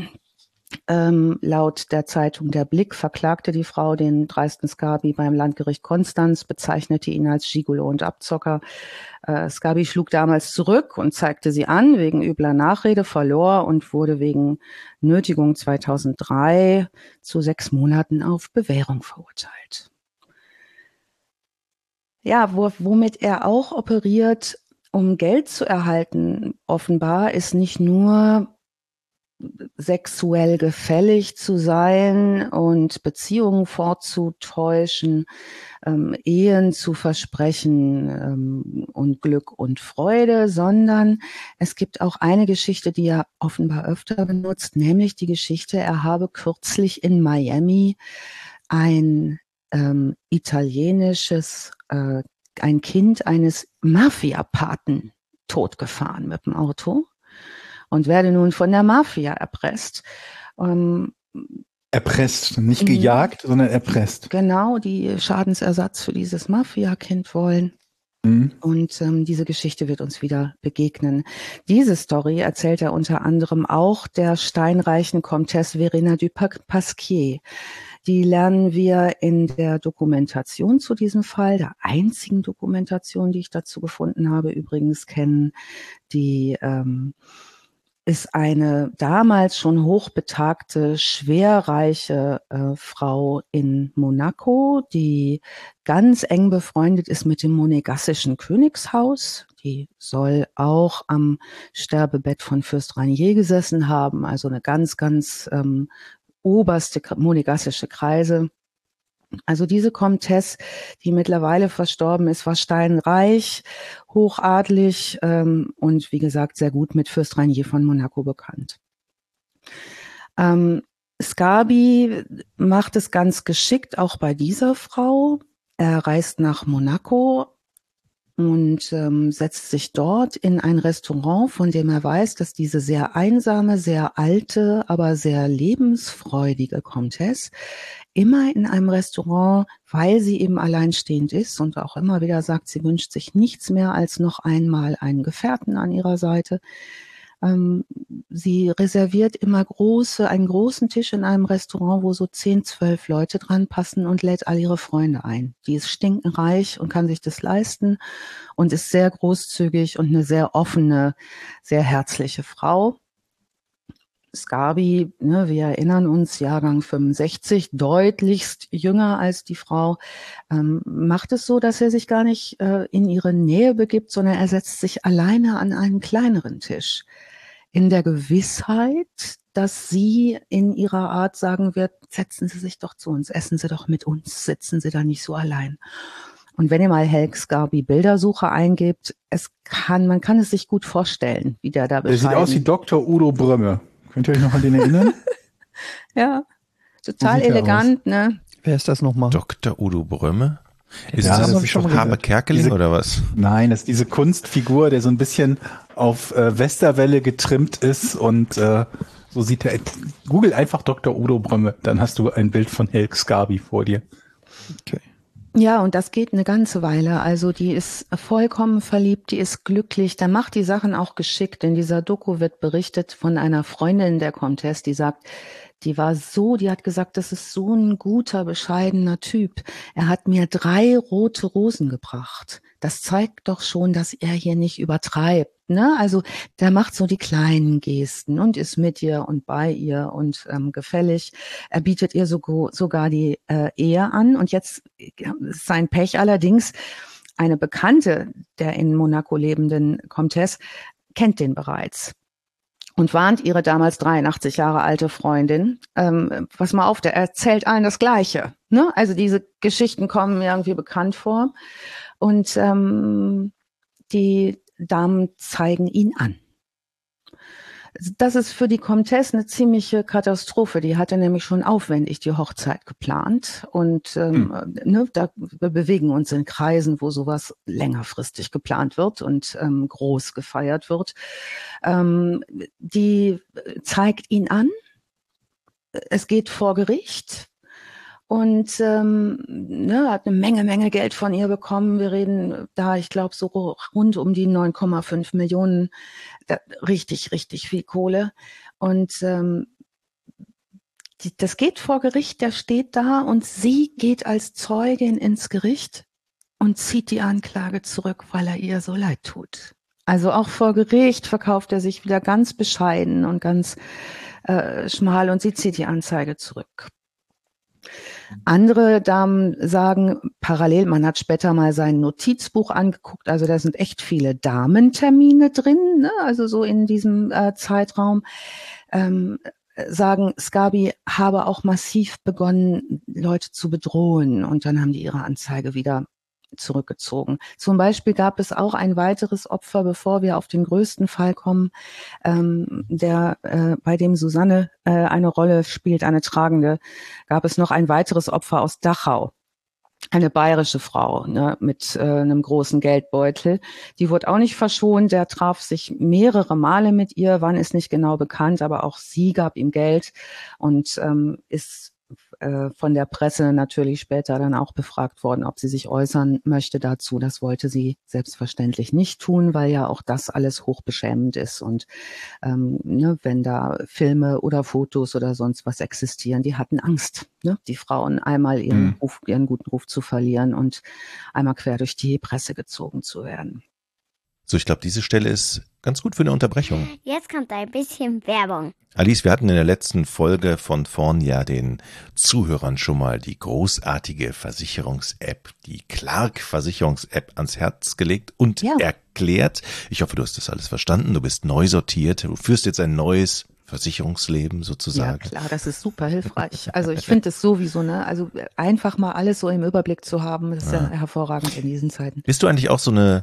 Laut der Zeitung Der Blick verklagte die Frau den dreisten Scabi beim Landgericht Konstanz, bezeichnete ihn als Gigolo und Abzocker. Scabi schlug damals zurück und zeigte sie an wegen übler Nachrede, verlor und wurde wegen Nötigung 2003 zu 6 Monaten auf Bewährung verurteilt. Ja, womit er auch operiert, um Geld zu erhalten, offenbar, ist nicht nur sexuell gefällig zu sein und Beziehungen vorzutäuschen, Ehen zu versprechen und Glück und Freude, sondern es gibt auch eine Geschichte, die er offenbar öfter benutzt, nämlich die Geschichte, er habe kürzlich in Miami ein ein Kind eines Mafia-Paten totgefahren mit dem Auto und werde nun von der Mafia erpresst. Erpresst, nicht gejagt, sondern erpresst. Genau, die Schadensersatz für dieses Mafia-Kind wollen. Und diese Geschichte wird uns wieder begegnen. Diese Story erzählt er unter anderem auch der steinreichen Comtesse Verena du Pasquier. Die lernen wir in der Dokumentation zu diesem Fall, der einzigen Dokumentation, die ich dazu gefunden habe, übrigens kennen. Die ist eine damals schon hochbetagte, schwerreiche Frau in Monaco, die ganz eng befreundet ist mit dem monegassischen Königshaus. Die soll auch am Sterbebett von Fürst Rainier gesessen haben, also eine ganz, ganz oberste monegassische Kreise. Also diese Comtesse, die mittlerweile verstorben ist, war steinreich, hochadelig und wie gesagt sehr gut mit Fürst Rainier von Monaco bekannt. Scabi macht es ganz geschickt, auch bei dieser Frau. Er reist nach Monaco und setzt sich dort in ein Restaurant, von dem er weiß, dass diese sehr einsame, sehr alte, aber sehr lebensfreudige Comtesse immer in einem Restaurant, weil sie eben alleinstehend ist und auch immer wieder sagt, sie wünscht sich nichts mehr als noch einmal einen Gefährten an ihrer Seite. Sie reserviert immer einen großen Tisch in einem Restaurant, wo so 10, 12 Leute dran passen und lädt all ihre Freunde ein. Die ist stinkenreich und kann sich das leisten und ist sehr großzügig und eine sehr offene, sehr herzliche Frau. Scabi, wir erinnern uns, Jahrgang 65, deutlichst jünger als die Frau, macht es so, dass er sich gar nicht in ihre Nähe begibt, sondern er setzt sich alleine an einen kleineren Tisch. In der Gewissheit, dass sie in ihrer Art sagen wird, setzen Sie sich doch zu uns, essen Sie doch mit uns, sitzen Sie da nicht so allein. Und wenn ihr mal Helg Scabi Bildersuche eingebt, man kann es sich gut vorstellen, wie der da beschreibt. Der sieht aus wie Dr. Udo Brömme. Könnt ihr euch noch an den erinnern? Ja, total elegant, ne? Wer ist das nochmal? Dr. Udo Brömme? Ist Ja, das das ist schon Habe Kerkeling oder was? Nein, das ist diese Kunstfigur, der so ein bisschen auf Westerwelle getrimmt ist und so sieht er. Google einfach Dr. Udo Brömme, dann hast du ein Bild von Helg Scabi vor dir. Okay. Ja, und das geht eine ganze Weile. Also die ist vollkommen verliebt, die ist glücklich, der macht die Sachen auch geschickt. In dieser Doku wird berichtet von einer Freundin der Comtesse, die sagt, Die hat gesagt, das ist so ein guter, bescheidener Typ. Er hat mir 3 rote Rosen gebracht. Das zeigt doch schon, dass er hier nicht übertreibt. Ne? Also der macht so die kleinen Gesten und ist mit ihr und bei ihr und gefällig. Er bietet ihr sogar die Ehe an. Und jetzt ist sein Pech allerdings, eine Bekannte der in Monaco lebenden Comtesse kennt den bereits und warnt ihre damals 83 Jahre alte Freundin, pass mal auf, der erzählt allen das Gleiche. Ne? Also diese Geschichten kommen mir irgendwie bekannt vor. Und die Damen zeigen ihn an. Das ist für die Comtesse eine ziemliche Katastrophe. Die hatte nämlich schon aufwendig die Hochzeit geplant. Und da wir bewegen uns in Kreisen, wo sowas längerfristig geplant wird und groß gefeiert wird. Die zeigt ihn an. Es geht vor Gericht. Und hat eine Menge Geld von ihr bekommen. Wir reden da, ich glaube, so rund um die 9,5 Millionen. Richtig viel Kohle. Und das geht vor Gericht, der steht da und sie geht als Zeugin ins Gericht und zieht die Anklage zurück, weil er ihr so leid tut. Also auch vor Gericht verkauft er sich wieder ganz bescheiden und ganz schmal und sie zieht die Anzeige zurück. Andere Damen sagen parallel, man hat später mal sein Notizbuch angeguckt, also da sind echt viele Damentermine drin, ne? Also so in diesem Zeitraum, sagen, Sgarbi habe auch massiv begonnen, Leute zu bedrohen und dann haben die ihre Anzeige wieder zurückgezogen. Zum Beispiel gab es auch ein weiteres Opfer, bevor wir auf den größten Fall kommen, bei dem Susanne eine Rolle spielt, eine tragende, gab es noch ein weiteres Opfer aus Dachau. Eine bayerische Frau, ne, mit einem großen Geldbeutel. Die wurde auch nicht verschont. Der traf sich mehrere Male mit ihr. Wann ist nicht genau bekannt, aber auch sie gab ihm Geld und ist von der Presse natürlich später dann auch befragt worden, ob sie sich äußern möchte dazu. Das wollte sie selbstverständlich nicht tun, weil ja auch das alles hochbeschämend ist. Und wenn da Filme oder Fotos oder sonst was existieren, die hatten Angst, ne? Die Frauen einmal ihren guten Ruf zu verlieren und einmal quer durch die Presse gezogen zu werden. So, ich glaube, diese Stelle ist ganz gut für eine Unterbrechung. Jetzt kommt ein bisschen Werbung. Alice, wir hatten in der letzten Folge von vorn ja den Zuhörern schon mal die großartige Versicherungs-App, die Clark-Versicherungs-App ans Herz gelegt und erklärt. Ich hoffe, du hast das alles verstanden. Du bist neu sortiert. Du führst jetzt ein neues Versicherungsleben sozusagen. Ja, klar, das ist super hilfreich. Also ich finde es sowieso, ne? Also einfach mal alles so im Überblick zu haben, ist ja hervorragend in diesen Zeiten. Bist du eigentlich auch so eine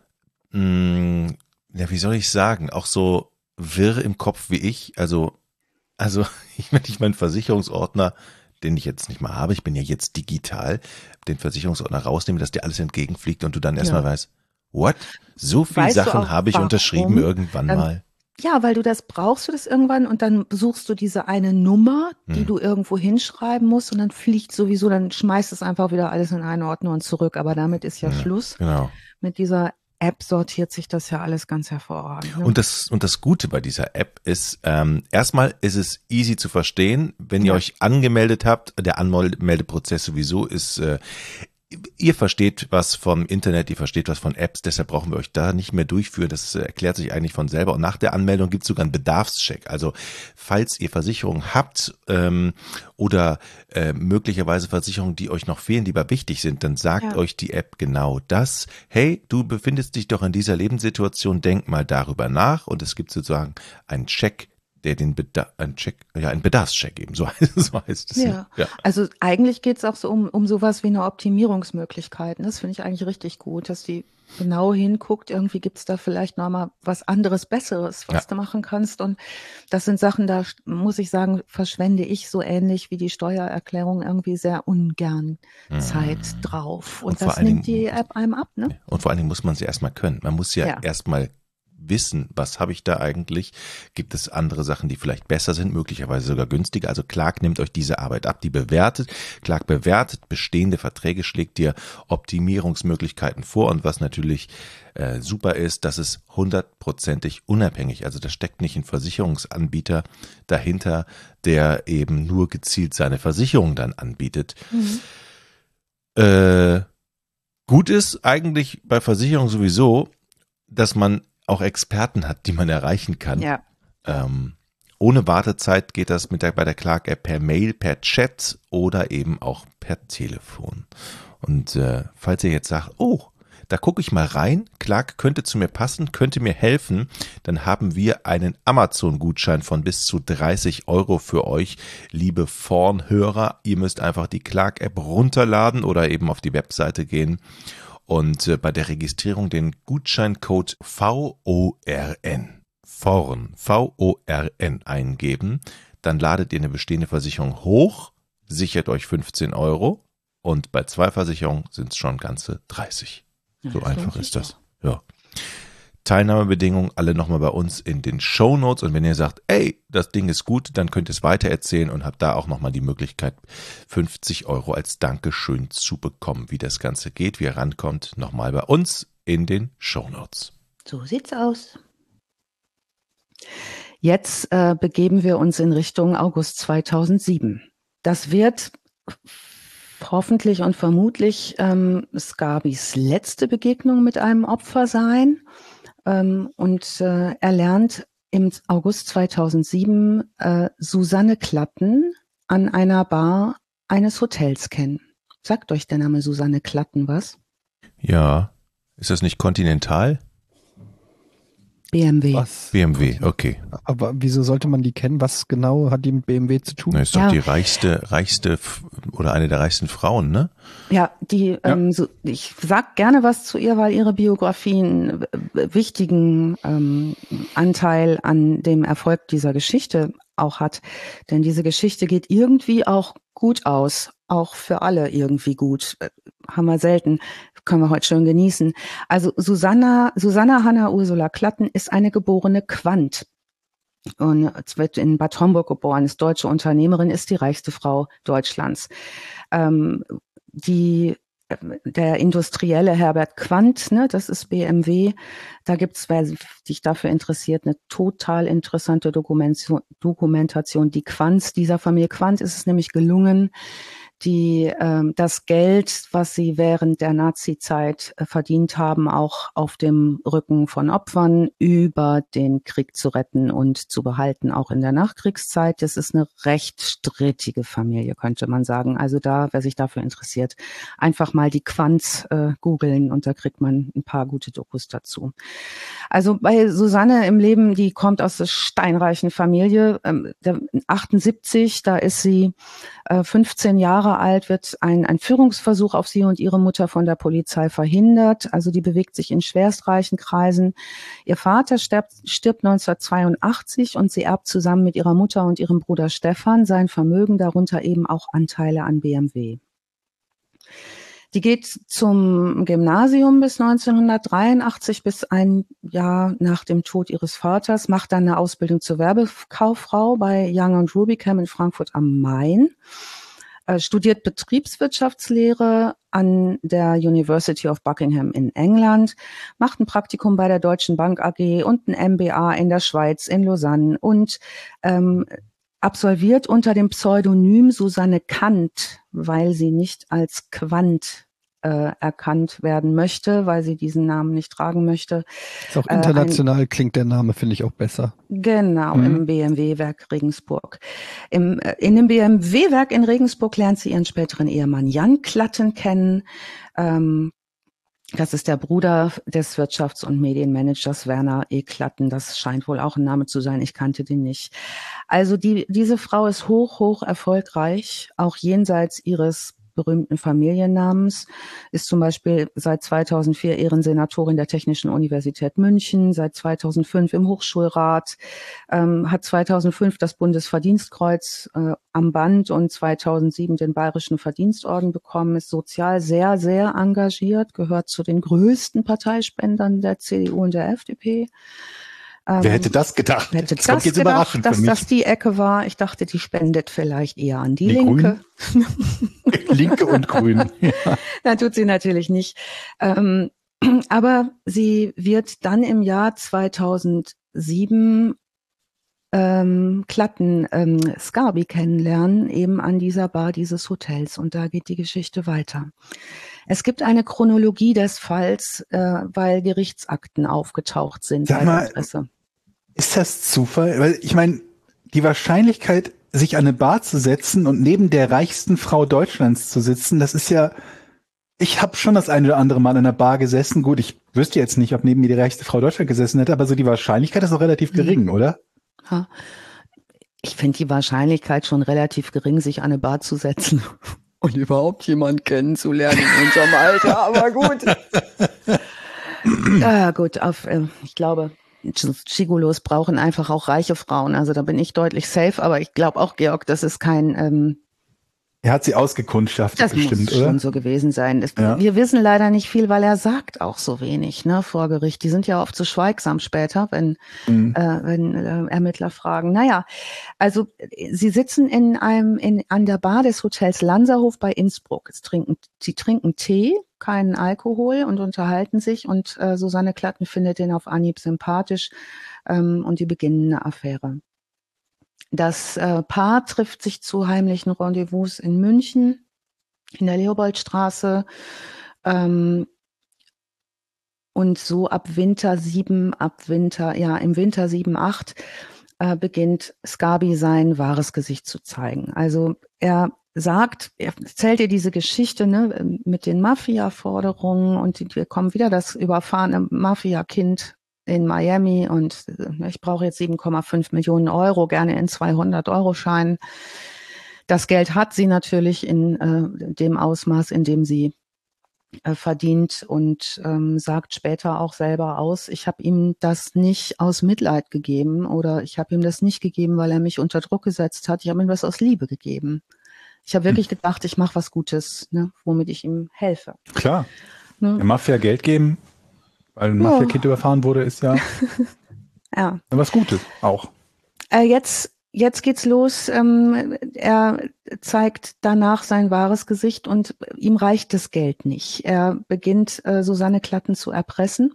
wie soll ich sagen, auch so wirr im Kopf wie ich, also wenn ich meinen Versicherungsordner, den ich jetzt nicht mehr habe, ich bin ja jetzt digital, den Versicherungsordner rausnehme, dass dir alles entgegenfliegt und du dann erstmal weißt, what? So viele Sachen habe ich unterschrieben irgendwann mal. Ja, weil brauchst du das irgendwann und dann suchst du diese eine Nummer, die du irgendwo hinschreiben musst und dann dann schmeißt es einfach wieder alles in einen Ordner und zurück, aber damit ist ja Schluss. Genau. Mit dieser App sortiert sich das ja alles ganz hervorragend. Ne? Und das Gute bei dieser App ist, erstmal ist es easy zu verstehen, wenn ihr euch angemeldet habt. Der Anmeldeprozess sowieso ist, ihr versteht was vom Internet, ihr versteht was von Apps, deshalb brauchen wir euch da nicht mehr durchführen. Das erklärt sich eigentlich von selber. Und nach der Anmeldung gibt es sogar einen Bedarfscheck. Also falls ihr Versicherungen habt oder möglicherweise Versicherungen, die euch noch fehlen, die aber wichtig sind, dann sagt euch die App genau das. Hey, du befindest dich doch in dieser Lebenssituation, denk mal darüber nach. Und es gibt sozusagen einen Check, der einen Bedarfscheck eben, so heißt es. Ja. Also eigentlich geht es auch so um sowas wie eine Optimierungsmöglichkeit. Das finde ich eigentlich richtig gut, dass die genau hinguckt, irgendwie gibt es da vielleicht nochmal was anderes, Besseres, was du machen kannst. Und das sind Sachen, da muss ich sagen, verschwende ich so ähnlich wie die Steuererklärung irgendwie sehr ungern Zeit drauf. Und das nimmt die App einem ab, ne? Und vor allen Dingen muss man sie erstmal können. Man muss ja erstmal wissen, was habe ich da eigentlich? Gibt es andere Sachen, die vielleicht besser sind, möglicherweise sogar günstiger? Also Clark nimmt euch diese Arbeit ab, Clark bewertet bestehende Verträge, schlägt dir Optimierungsmöglichkeiten vor und was natürlich super ist, das ist 100%ig unabhängig. Also da steckt nicht ein Versicherungsanbieter dahinter, der eben nur gezielt seine Versicherung dann anbietet. Gut ist eigentlich bei Versicherung sowieso, dass man auch Experten hat, die man erreichen kann. Ja. Ohne Wartezeit geht das bei der Clark-App per Mail, per Chat oder eben auch per Telefon. Und falls ihr jetzt sagt, oh, da gucke ich mal rein, Clark könnte zu mir passen, könnte mir helfen, dann haben wir einen Amazon-Gutschein von bis zu 30 € für euch, liebe Vorn-Hörer. Ihr müsst einfach die Clark-App runterladen oder eben auf die Webseite gehen und bei der Registrierung den Gutscheincode VORN, VORN eingeben. Dann ladet ihr eine bestehende Versicherung hoch, sichert euch 15 € und bei 2 Versicherungen sind es schon ganze 30. So einfach ist das. Ja. Teilnahmebedingungen alle nochmal bei uns in den Shownotes und wenn ihr sagt, ey, das Ding ist gut, dann könnt ihr es weitererzählen und habt da auch nochmal die Möglichkeit, 50 € als Dankeschön zu bekommen. Wie das Ganze geht, wie ihr rankommt, nochmal bei uns in den Shownotes. So sieht's aus. Jetzt begeben wir uns in Richtung August 2007. Das wird hoffentlich und vermutlich Scarbys letzte Begegnung mit einem Opfer sein. Er lernt im August 2007 Susanne Klatten an einer Bar eines Hotels kennen. Sagt euch der Name Susanne Klatten was? Ja, ist das nicht Continental? BMW. Was? BMW, okay. Aber wieso sollte man die kennen? Was genau hat die mit BMW zu tun? Das ist doch die reichste oder eine der reichsten Frauen, ne? Ja, ich sag gerne was zu ihr, weil ihre Biografie einen wichtigen Anteil an dem Erfolg dieser Geschichte auch hat. Denn diese Geschichte geht irgendwie auch gut aus. Auch für alle irgendwie gut. Haben wir selten. Können wir heute schön genießen. Also Susanna Hanna Ursula Klatten ist eine geborene Quandt. Und wird in Bad Homburg geboren, ist deutsche Unternehmerin, ist die reichste Frau Deutschlands. Der Industrielle Herbert Quandt, ne, das ist BMW. Da gibt's, wer sich dafür interessiert, eine total interessante Dokumentation. Die Quandts, dieser Familie Quandt ist es nämlich gelungen, das Geld, was sie während der Nazi-Zeit verdient haben, auch auf dem Rücken von Opfern über den Krieg zu retten und zu behalten, auch in der Nachkriegszeit. Das ist eine recht strittige Familie, könnte man sagen. Also wer sich dafür interessiert, einfach mal die Quandts googeln und da kriegt man ein paar gute Dokus dazu. Also bei Susanne im Leben, die kommt aus der steinreichen Familie, 78, da ist sie 15 Jahre alt, wird ein Führungsversuch auf sie und ihre Mutter von der Polizei verhindert. Also die bewegt sich in schwerstreichen Kreisen. Ihr Vater stirbt 1982 und sie erbt zusammen mit ihrer Mutter und ihrem Bruder Stefan sein Vermögen, darunter eben auch Anteile an BMW. Die geht zum Gymnasium bis 1983, bis ein Jahr nach dem Tod ihres Vaters, macht dann eine Ausbildung zur Werbekauffrau bei Young & Rubicam in Frankfurt am Main, studiert Betriebswirtschaftslehre an der University of Buckingham in England, macht ein Praktikum bei der Deutschen Bank AG und ein MBA in der Schweiz in Lausanne und absolviert unter dem Pseudonym Susanne Kant, weil sie nicht als Quandt erkannt werden möchte, weil sie diesen Namen nicht tragen möchte. Ist auch international klingt der Name, finde ich auch besser. Genau, im BMW-Werk Regensburg. In dem BMW-Werk in Regensburg lernt sie ihren späteren Ehemann Jan Klatten kennen. Das ist der Bruder des Wirtschafts- und Medienmanagers Werner E. Klatten. Das scheint wohl auch ein Name zu sein. Ich kannte den nicht. Also diese Frau ist hoch erfolgreich, auch jenseits ihres berühmten Familiennamens, ist zum Beispiel seit 2004 Ehrensenatorin der Technischen Universität München, seit 2005 im Hochschulrat, hat 2005 das Bundesverdienstkreuz am Band und 2007 den Bayerischen Verdienstorden bekommen, ist sozial sehr, sehr engagiert, gehört zu den größten Parteispendern der CDU und der FDP. Wer hätte das gedacht? Wer hätte das gedacht, dass das die Ecke war? Ich dachte, die spendet vielleicht eher an die Linke. Linke und Grün. Ja. Nein, tut sie natürlich nicht. Aber sie wird dann im Jahr 2007 Scarby kennenlernen, eben an dieser Bar dieses Hotels. Und da geht die Geschichte weiter. Es gibt eine Chronologie des Falls, weil Gerichtsakten aufgetaucht sind. Sag mal, ist das Zufall? Weil ich meine, die Wahrscheinlichkeit, sich an eine Bar zu setzen und neben der reichsten Frau Deutschlands zu sitzen, das ist ja, ich habe schon das eine oder andere Mal in einer Bar gesessen. Gut, ich wüsste jetzt nicht, ob neben mir die reichste Frau Deutschlands gesessen hätte, aber so die Wahrscheinlichkeit ist auch relativ gering, oder? Ja. Ich finde die Wahrscheinlichkeit schon relativ gering, sich an eine Bar zu setzen und überhaupt jemanden kennenzulernen in unserem Alter, aber gut. Gut, ich glaube, Gigolos brauchen einfach auch reiche Frauen, also da bin ich deutlich safe, aber ich glaube auch, Georg, das ist kein... Er hat sie ausgekundschaftet, das bestimmt, muss oder? schon so gewesen sein. Ja. Wir wissen leider nicht viel, weil er sagt auch so wenig, ne, vor Gericht. Die sind ja oft so schweigsam später, wenn Ermittler fragen. Naja, also sie sitzen an der Bar des Hotels Lanzerhof bei Innsbruck. Sie trinken Tee, keinen Alkohol und unterhalten sich. Und Susanne Klatten findet den auf Anhieb sympathisch und die beginnen eine Affäre. Das Paar trifft sich zu heimlichen Rendezvous in München, in der Leopoldstraße. Und so im Winter 7, 8 beginnt Scarby sein wahres Gesicht zu zeigen. Also er erzählt ihr diese Geschichte, ne, mit den Mafia-Forderungen und wir kommen wieder das überfahrene Mafia-Kind in Miami und ich brauche jetzt 7,5 Millionen Euro, gerne in 200-Euro-Scheinen. Das Geld hat sie natürlich in dem Ausmaß, in dem sie verdient und sagt später auch selber aus, ich habe ihm das nicht aus Mitleid gegeben oder ich habe ihm das nicht gegeben, weil er mich unter Druck gesetzt hat. Ich habe ihm das aus Liebe gegeben. Ich habe wirklich gedacht, ich mache was Gutes, ne, womit ich ihm helfe. Klar, Ne? der Mafia Geld geben, weil ein Mafia-Kind überfahren wurde, ist ja, ja was Gutes auch. Jetzt geht's los. Er zeigt danach sein wahres Gesicht und ihm reicht das Geld nicht. Er beginnt, Susanne Klatten zu erpressen.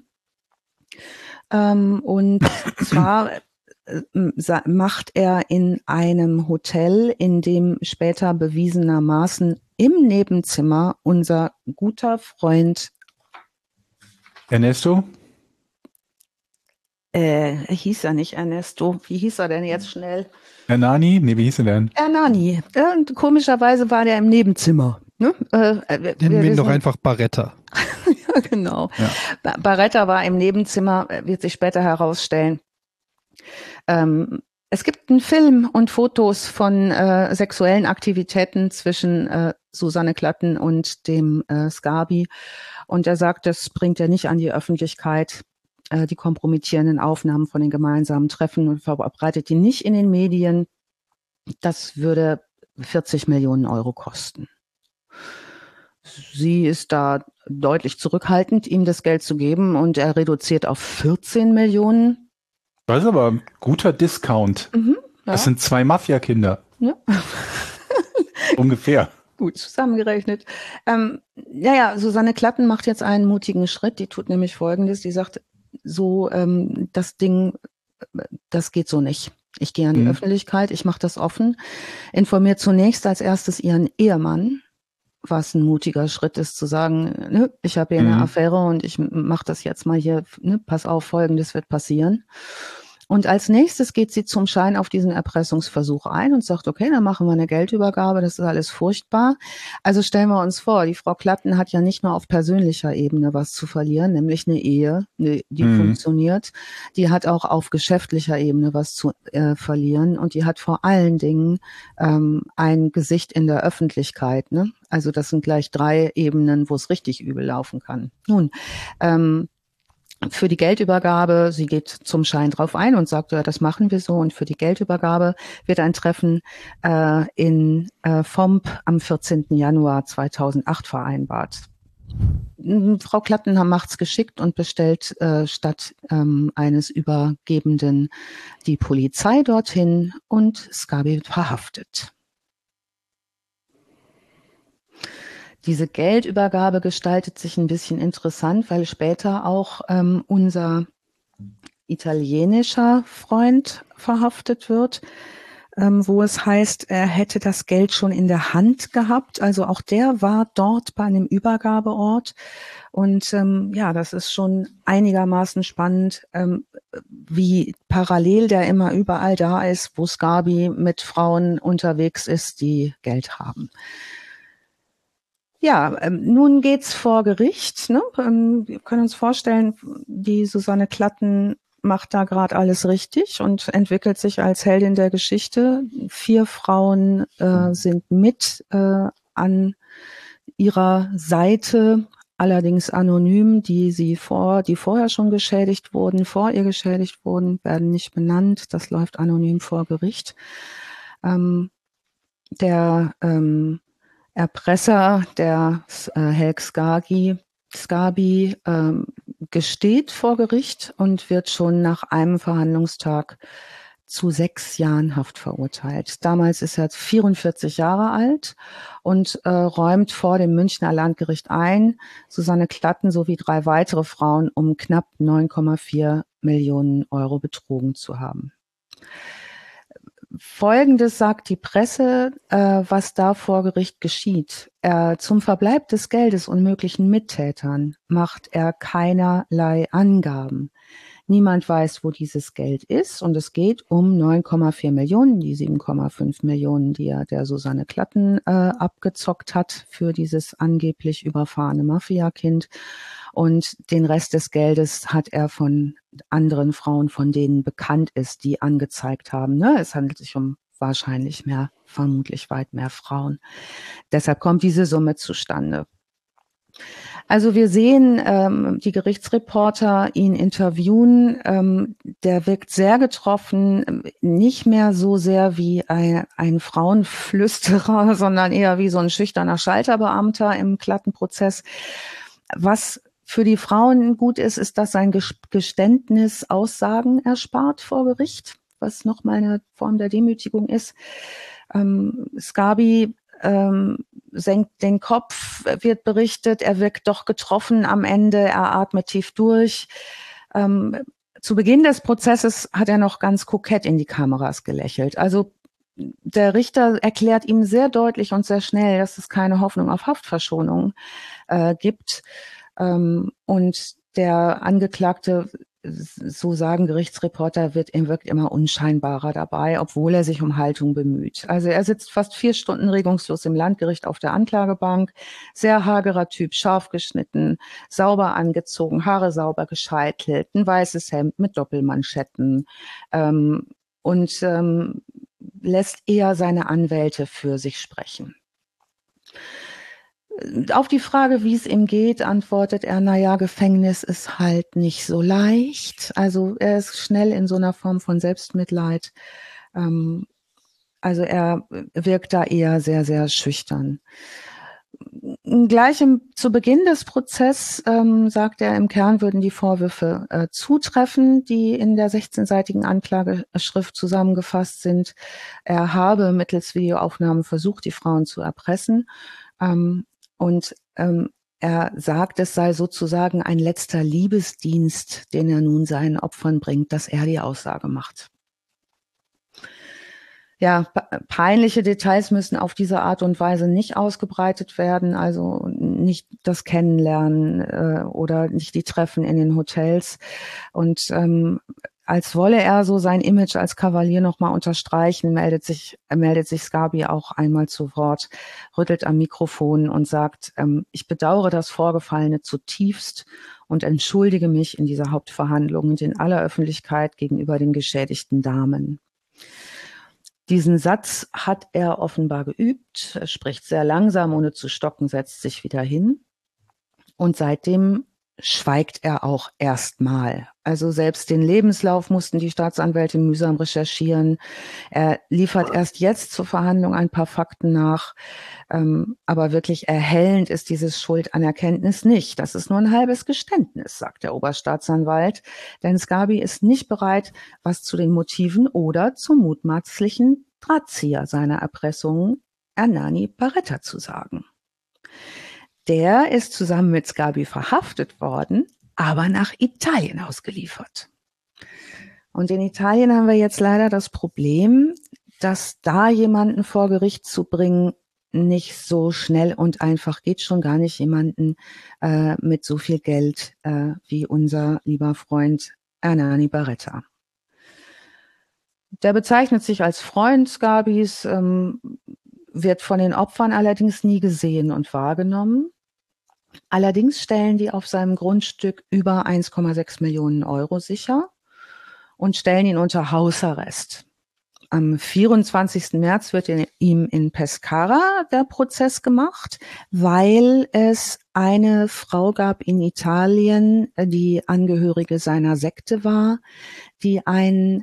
Und zwar macht er in einem Hotel, in dem später bewiesenermaßen im Nebenzimmer unser guter Freund Ernesto? Hieß er nicht Ernesto. Wie hieß er denn jetzt schnell? Hernani? Nee, wie hieß er denn? Hernani. Und komischerweise war der im Nebenzimmer. Ne? Nennen wir ihn doch einfach Baretta. Ja, genau. Ja. Baretta war im Nebenzimmer, wird sich später herausstellen. Es gibt einen Film und Fotos von sexuellen Aktivitäten zwischen Susanne Klatten und dem Scarby. Und er sagt, das bringt er nicht an die Öffentlichkeit, die kompromittierenden Aufnahmen von den gemeinsamen Treffen und verbreitet die nicht in den Medien. Das würde 40 Millionen Euro kosten. Sie ist da deutlich zurückhaltend, ihm das Geld zu geben und er reduziert auf 14 Millionen. Das ist aber ein guter Discount. Ja. Das sind 2 Mafia-Kinder. Ja. Ungefähr. Gut zusammengerechnet. Susanne Klatten macht jetzt einen mutigen Schritt. Die tut nämlich Folgendes. Die sagt, so das Ding, das geht so nicht. Ich gehe an die Öffentlichkeit, ich mache das offen. Informiert zunächst als erstes ihren Ehemann, was ein mutiger Schritt ist, zu sagen, ne, ich habe hier eine Affäre und ich mache das jetzt mal hier, ne, pass auf, Folgendes wird passieren. Und als nächstes geht sie zum Schein auf diesen Erpressungsversuch ein und sagt, okay, dann machen wir eine Geldübergabe, das ist alles furchtbar. Also stellen wir uns vor, die Frau Klatten hat ja nicht nur auf persönlicher Ebene was zu verlieren, nämlich eine Ehe, die funktioniert. Die hat auch auf geschäftlicher Ebene was zu verlieren und die hat vor allen Dingen ein Gesicht in der Öffentlichkeit. Ne? Also das sind gleich 3 Ebenen, wo es richtig übel laufen kann. Nun, für die Geldübergabe, sie geht zum Schein drauf ein und sagt, ja, das machen wir so. Und für die Geldübergabe wird ein Treffen in FOMP am 14. Januar 2008 vereinbart. Frau Klatten macht's geschickt und bestellt statt eines Übergebenden die Polizei dorthin und Sgarbi wird verhaftet. Diese Geldübergabe gestaltet sich ein bisschen interessant, weil später auch unser italienischer Freund verhaftet wird, wo es heißt, er hätte das Geld schon in der Hand gehabt. Also auch der war dort bei einem Übergabeort. Und ja, das ist schon einigermaßen spannend, wie parallel der immer überall da ist, wo Sgarbi mit Frauen unterwegs ist, die Geld haben. Ja, nun geht's vor Gericht. Ne? Wir können uns vorstellen, die Susanne Klatten macht da gerade alles richtig und entwickelt sich als Heldin der Geschichte. 4 Frauen sind mit an ihrer Seite, allerdings anonym, die vorher schon geschädigt wurden, vor ihr geschädigt wurden, werden nicht benannt. Das läuft anonym vor Gericht. Der Erpresser, der Helg Sgarbi, gesteht vor Gericht und wird schon nach einem Verhandlungstag zu 6 Jahren Haft verurteilt. Damals ist er 44 Jahre alt und räumt vor dem Münchner Landgericht ein, Susanne Klatten sowie 3 weitere Frauen um knapp 9,4 Millionen Euro betrogen zu haben. Folgendes sagt die Presse, was da vor Gericht geschieht. Zum Verbleib des Geldes und möglichen Mittätern macht er keinerlei Angaben. Niemand weiß, wo dieses Geld ist und es geht um 9,4 Millionen, die 7,5 Millionen, die er der Susanne Klatten abgezockt hat für dieses angeblich überfahrene Mafia-Kind. Und den Rest des Geldes hat er von anderen Frauen, von denen bekannt ist, die angezeigt haben. Ne? Es handelt sich um wahrscheinlich vermutlich weit mehr Frauen. Deshalb kommt diese Summe zustande. Also wir sehen die Gerichtsreporter ihn interviewen. Der wirkt sehr getroffen, nicht mehr so sehr wie ein Frauenflüsterer, sondern eher wie so ein schüchterner Schalterbeamter im Klattenprozess. Was für die Frauen gut ist, ist, dass sein Geständnis Aussagen erspart vor Gericht, was nochmal eine Form der Demütigung ist. Sgarbi senkt den Kopf, wird berichtet, er wirkt doch getroffen am Ende, er atmet tief durch. Zu Beginn des Prozesses hat er noch ganz kokett in die Kameras gelächelt. Also der Richter erklärt ihm sehr deutlich und sehr schnell, dass es keine Hoffnung auf Haftverschonung gibt. Und der Angeklagte, so sagen Gerichtsreporter, wirkt immer unscheinbarer dabei, obwohl er sich um Haltung bemüht. Also er sitzt fast 4 Stunden regungslos im Landgericht auf der Anklagebank, sehr hagerer Typ, scharf geschnitten, sauber angezogen, Haare sauber gescheitelt, ein weißes Hemd mit Doppelmanschetten und lässt eher seine Anwälte für sich sprechen. Auf die Frage, wie es ihm geht, antwortet er, naja, Gefängnis ist halt nicht so leicht. Also er ist schnell in so einer Form von Selbstmitleid. Also er wirkt da eher sehr, sehr schüchtern. Gleich zu Beginn des Prozesses sagt er, im Kern würden die Vorwürfe zutreffen, die in der 16-seitigen Anklageschrift zusammengefasst sind. Er habe mittels Videoaufnahmen versucht, die Frauen zu erpressen. Und er sagt, es sei sozusagen ein letzter Liebesdienst, den er nun seinen Opfern bringt, dass er die Aussage macht. Ja, peinliche Details müssen auf diese Art und Weise nicht ausgebreitet werden, also nicht das Kennenlernen oder nicht die Treffen in den Hotels. Und als wolle er so sein Image als Kavalier nochmal unterstreichen, meldet sich Sgarbi auch einmal zu Wort, rüttelt am Mikrofon und sagt, ich bedauere das Vorgefallene zutiefst und entschuldige mich in dieser Hauptverhandlung und in aller Öffentlichkeit gegenüber den geschädigten Damen. Diesen Satz hat er offenbar geübt. Er spricht sehr langsam, ohne zu stocken, setzt sich wieder hin. Und seitdem schweigt er auch erstmal. Also selbst den Lebenslauf mussten die Staatsanwälte mühsam recherchieren. Er liefert erst jetzt zur Verhandlung ein paar Fakten nach. Aber wirklich erhellend ist dieses Schuldanerkenntnis nicht. Das ist nur ein halbes Geständnis, sagt der Oberstaatsanwalt. Denn Sgarbi ist nicht bereit, was zu den Motiven oder zum mutmaßlichen Drahtzieher seiner Erpressungen, Ernani Baretta, zu sagen. Der ist zusammen mit Sgarbi verhaftet worden, aber nach Italien ausgeliefert. Und in Italien haben wir jetzt leider das Problem, dass da jemanden vor Gericht zu bringen nicht so schnell und einfach geht, schon gar nicht jemanden mit so viel Geld wie unser lieber Freund Ernani Baretta. Der bezeichnet sich als Freund Sgarbis, wird von den Opfern allerdings nie gesehen und wahrgenommen. Allerdings stellen die auf seinem Grundstück über 1,6 Millionen Euro sicher und stellen ihn unter Hausarrest. Am 24. März wird ihm in Pescara der Prozess gemacht, weil es eine Frau gab in Italien, die Angehörige seiner Sekte war, die einen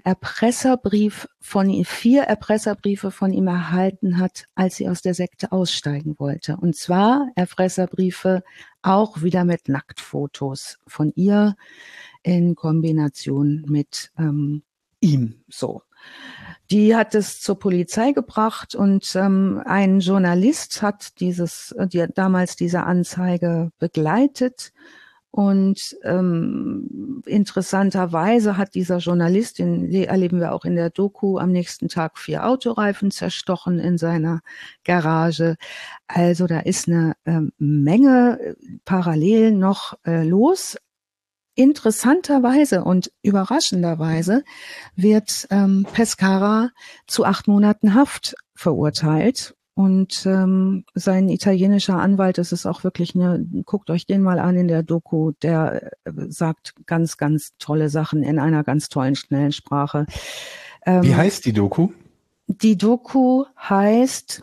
vier Erpresserbriefe von ihm erhalten hat, als sie aus der Sekte aussteigen wollte. Und zwar Erpresserbriefe auch wieder mit Nacktfotos von ihr in Kombination mit ihm, so. Die hat es zur Polizei gebracht und ein Journalist hat damals diese Anzeige begleitet. Und interessanterweise hat dieser Journalist, den erleben wir auch in der Doku, am nächsten Tag 4 Autoreifen zerstochen in seiner Garage. Also da ist eine Menge parallel noch los. Interessanterweise und überraschenderweise wird Pescara zu 8 Monaten Haft verurteilt. Und sein italienischer Anwalt, das ist auch wirklich guckt euch den mal an in der Doku, der sagt ganz, ganz tolle Sachen in einer ganz tollen, schnellen Sprache. Wie heißt die Doku? Die Doku heißt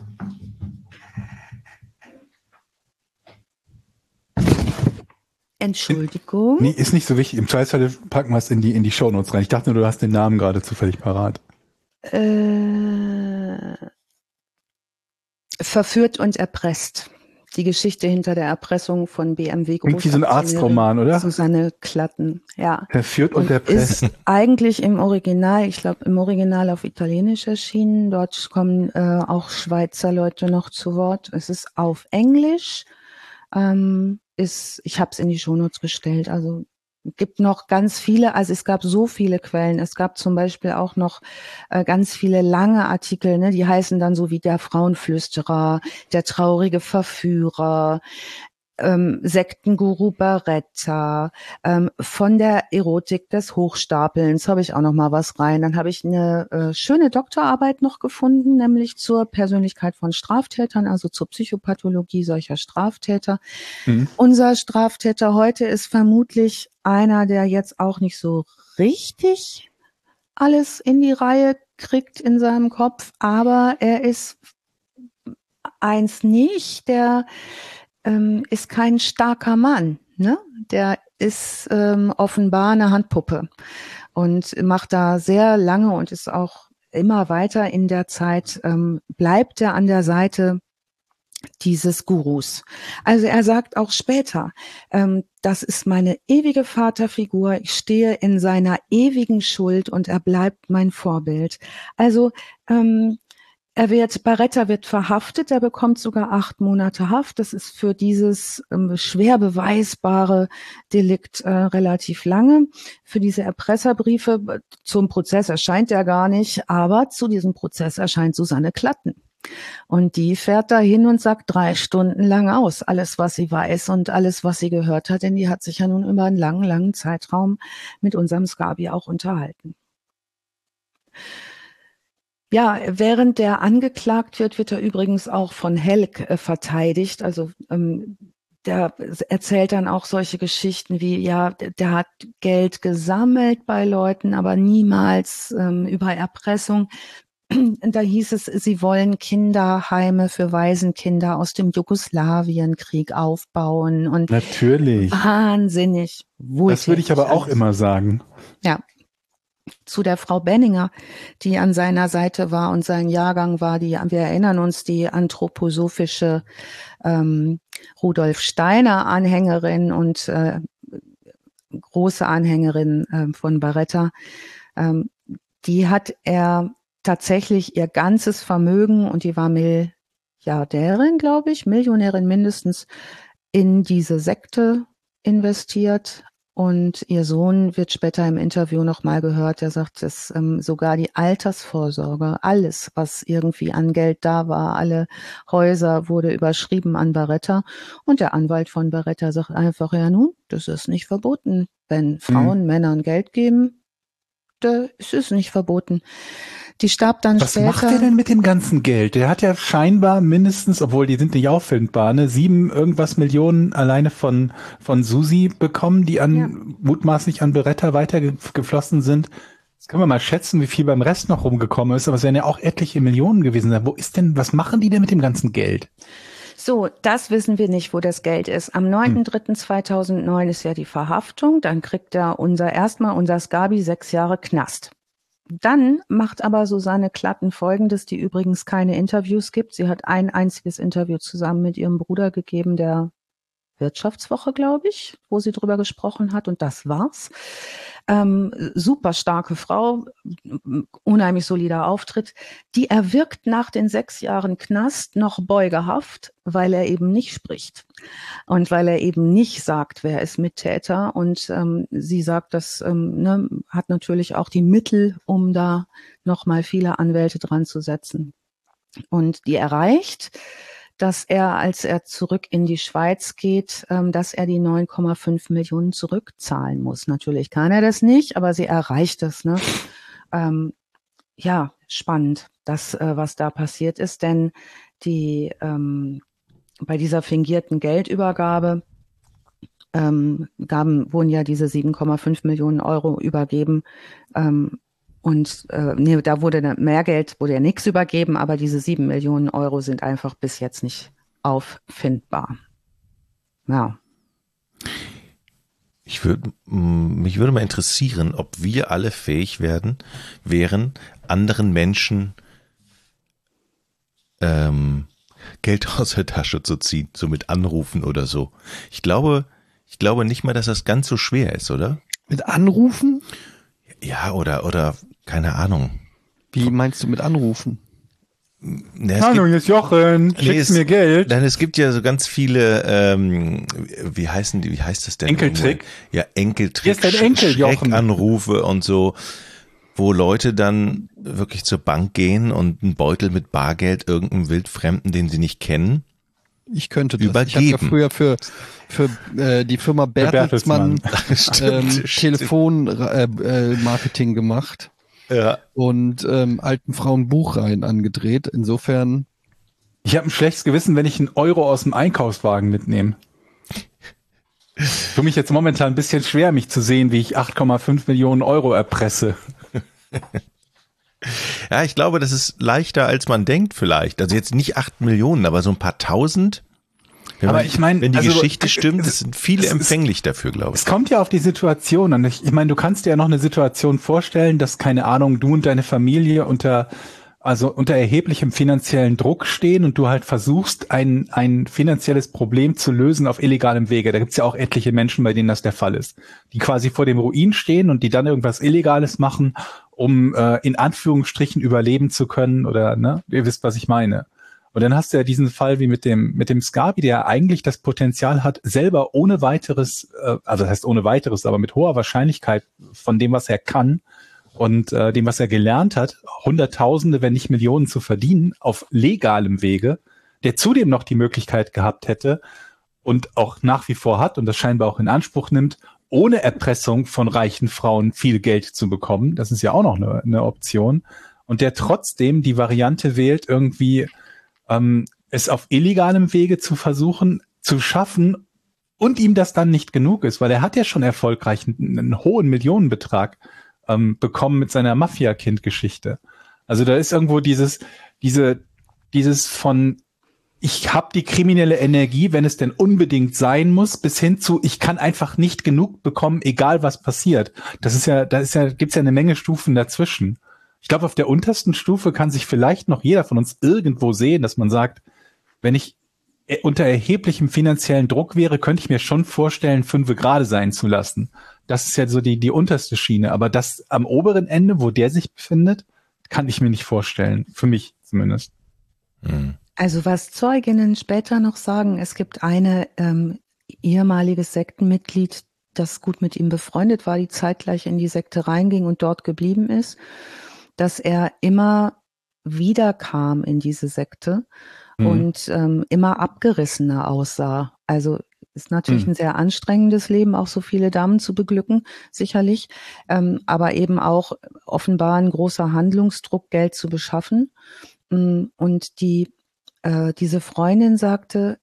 Entschuldigung. Nee, ist nicht so wichtig. Im Zweifelsfall packen wir es in die Shownotes rein. Ich dachte nur, du hast den Namen gerade zufällig parat. Verführt und erpresst. Die Geschichte hinter der Erpressung von BMW Großaktionärin. Irgendwie so ein Arztroman, oder? Susanne Klatten, ja. Verführt und erpresst. Ist eigentlich im Original, ich glaube im Original auf Italienisch erschienen. Dort kommen auch Schweizer Leute noch zu Wort. Es ist auf Englisch. Ich habe es in die Shownotes gestellt, also gibt noch ganz viele, also es gab so viele Quellen. Es gab zum Beispiel auch noch ganz viele lange Artikel, ne, die heißen dann so wie der Frauenflüsterer, der traurige Verführer, Sektenguru Baretta, von der Erotik des Hochstapelns habe ich auch noch mal was rein. Dann habe ich eine schöne Doktorarbeit noch gefunden, nämlich zur Persönlichkeit von Straftätern, also zur Psychopathologie solcher Straftäter. Mhm. Unser Straftäter heute ist vermutlich einer, der jetzt auch nicht so richtig alles in die Reihe kriegt in seinem Kopf, aber er ist eins nicht, der ist kein starker Mann, ne? Der ist offenbar eine Handpuppe und macht da sehr lange und ist auch immer weiter in der Zeit, bleibt er an der Seite dieses Gurus. Also er sagt auch später, das ist meine ewige Vaterfigur, ich stehe in seiner ewigen Schuld und er bleibt mein Vorbild. Also Baretta wird verhaftet, er bekommt sogar 8 Monate Haft. Das ist für dieses schwer beweisbare Delikt relativ lange. Für diese Erpresserbriefe zum Prozess erscheint er gar nicht, aber zu diesem Prozess erscheint Susanne Klatten. Und die fährt da hin und sagt 3 Stunden lang aus, alles, was sie weiß und alles, was sie gehört hat, denn die hat sich ja nun über einen langen, langen Zeitraum mit unserem Sgabi auch unterhalten. Ja, während der angeklagt wird, wird er übrigens auch von Helg verteidigt. Also der erzählt dann auch solche Geschichten wie, ja, der hat Geld gesammelt bei Leuten, aber niemals über Erpressung. Da hieß es, sie wollen Kinderheime für Waisenkinder aus dem Jugoslawienkrieg aufbauen und natürlich. Wahnsinnig wohltätig. Das würde ich aber auch immer sagen. Ja. Zu der Frau Benninger, die an seiner Seite war und sein Jahrgang war, wir erinnern uns, die anthroposophische Rudolf Steiner Anhängerin und große Anhängerin von Barretta, die hat er tatsächlich ihr ganzes Vermögen, und die war Milliardärin, glaube ich, Millionärin mindestens, in diese Sekte investiert. Und ihr Sohn wird später im Interview nochmal gehört, der sagt, dass sogar die Altersvorsorge, alles, was irgendwie an Geld da war, alle Häuser wurde überschrieben an Barretta. Und der Anwalt von Barretta sagt einfach, ja nun, das ist nicht verboten. Wenn Frauen Männern Geld geben, das ist nicht verboten. Die starb dann später. Was macht er denn mit dem ganzen Geld? Der hat ja scheinbar mindestens, obwohl die sind nicht auffindbar, 7 irgendwas Millionen alleine von Susi bekommen, die mutmaßlich an Barretta weitergeflossen sind. Jetzt können wir mal schätzen, wie viel beim Rest noch rumgekommen ist, aber es werden ja auch etliche Millionen gewesen sein. Was machen die denn mit dem ganzen Geld? So, das wissen wir nicht, wo das Geld ist. Am 9.3.2009 ist ja die Verhaftung. Dann kriegt er unser Sgabi 6 Jahre Knast. Dann macht aber Susanne Klatten Folgendes, die übrigens keine Interviews gibt. Sie hat ein einziges Interview zusammen mit ihrem Bruder gegeben, der Wirtschaftswoche, glaube ich, wo sie drüber gesprochen hat, und das war's. Super starke Frau, unheimlich solider Auftritt. Die erwirkt nach den 6 Jahren Knast noch Beugehaft, weil er eben nicht spricht und weil er eben nicht sagt, wer ist Mittäter. Und sie sagt, das hat natürlich auch die Mittel, um da nochmal viele Anwälte dran zu setzen. Und die erreicht, dass er, als er zurück in die Schweiz geht, dass er die 9,5 Millionen zurückzahlen muss. Natürlich kann er das nicht, aber sie erreicht es. Ne? Ja, spannend, das, was da passiert ist, denn bei dieser fingierten Geldübergabe wurden ja diese 7,5 Millionen Euro übergeben. Da wurde mehr Geld, wurde ja nichts übergeben, aber diese 7 Millionen Euro sind einfach bis jetzt nicht auffindbar. Ja. Mich würde mal interessieren, ob wir alle fähig wären, anderen Menschen Geld aus der Tasche zu ziehen, so mit Anrufen oder so. Ich glaube nicht mal, dass das ganz so schwer ist, oder? Mit Anrufen? Ja, oder keine Ahnung. Wie meinst du mit Anrufen? Hallo, hier ist Jochen, schickst mir Geld. Nein, es gibt ja so ganz viele, wie heißt das denn? Enkeltrick? Ja, Enkeltrick. Hier ist dein Enkel, Jochen. Anrufe und so, wo Leute dann wirklich zur Bank gehen und einen Beutel mit Bargeld irgendeinem Wildfremden, den sie nicht kennen, ich könnte das. übergeben. Ich habe ja früher für die Firma Bertelsmann Telefonmarketing gemacht. Ja. Und alten Frauen Buchreihen angedreht. Insofern. Ich habe ein schlechtes Gewissen, wenn ich einen Euro aus dem Einkaufswagen mitnehme. Für mich jetzt momentan ein bisschen schwer, mich zu sehen, wie ich 8,5 Millionen Euro erpresse. Ja, ich glaube, das ist leichter, als man denkt vielleicht. Also jetzt nicht 8 Millionen, aber so ein paar Tausend. Aber ich meine, wenn die Geschichte stimmt, sind viele empfänglich dafür, glaube ich. Es kommt ja auf die Situation an. Ich meine, du kannst dir ja noch eine Situation vorstellen, dass, keine Ahnung, du und deine Familie unter erheblichem finanziellen Druck stehen und du halt versuchst, ein finanzielles Problem zu lösen auf illegalem Wege. Da gibt's ja auch etliche Menschen, bei denen das der Fall ist, die quasi vor dem Ruin stehen und die dann irgendwas Illegales machen, um in Anführungsstrichen überleben zu können oder, ne, ihr wisst, was ich meine. Und dann hast du ja diesen Fall wie mit dem Sgabi, der eigentlich das Potenzial hat, selber ohne weiteres, also das heißt ohne weiteres, aber mit hoher Wahrscheinlichkeit von dem, was er kann, und dem, was er gelernt hat, Hunderttausende, wenn nicht Millionen zu verdienen, auf legalem Wege, der zudem noch die Möglichkeit gehabt hätte und auch nach wie vor hat und das scheinbar auch in Anspruch nimmt, ohne Erpressung von reichen Frauen viel Geld zu bekommen. Das ist ja auch noch eine Option. Und der trotzdem die Variante wählt, irgendwie es auf illegalem Wege zu versuchen, zu schaffen und ihm das dann nicht genug ist, weil er hat ja schon erfolgreich einen hohen Millionenbetrag bekommen mit seiner Mafia-Kind-Geschichte. Also da ist irgendwo dieses von ich habe die kriminelle Energie, wenn es denn unbedingt sein muss, bis hin zu ich kann einfach nicht genug bekommen, egal was passiert. Gibt's ja eine Menge Stufen dazwischen. Ich glaube, auf der untersten Stufe kann sich vielleicht noch jeder von uns irgendwo sehen, dass man sagt, wenn ich unter erheblichem finanziellen Druck wäre, könnte ich mir schon vorstellen, 5 gerade sein zu lassen. Das ist ja so die unterste Schiene. Aber das am oberen Ende, wo der sich befindet, kann ich mir nicht vorstellen. Für mich zumindest. Also was Zeuginnen später noch sagen, es gibt eine ehemaliges Sektenmitglied, das gut mit ihm befreundet war, die zeitgleich in die Sekte reinging und dort geblieben ist, dass er immer wieder kam in diese Sekte und immer abgerissener aussah. Also ist natürlich ein sehr anstrengendes Leben, auch so viele Damen zu beglücken, sicherlich, aber eben auch offenbar ein großer Handlungsdruck, Geld zu beschaffen. Und diese Freundin sagte,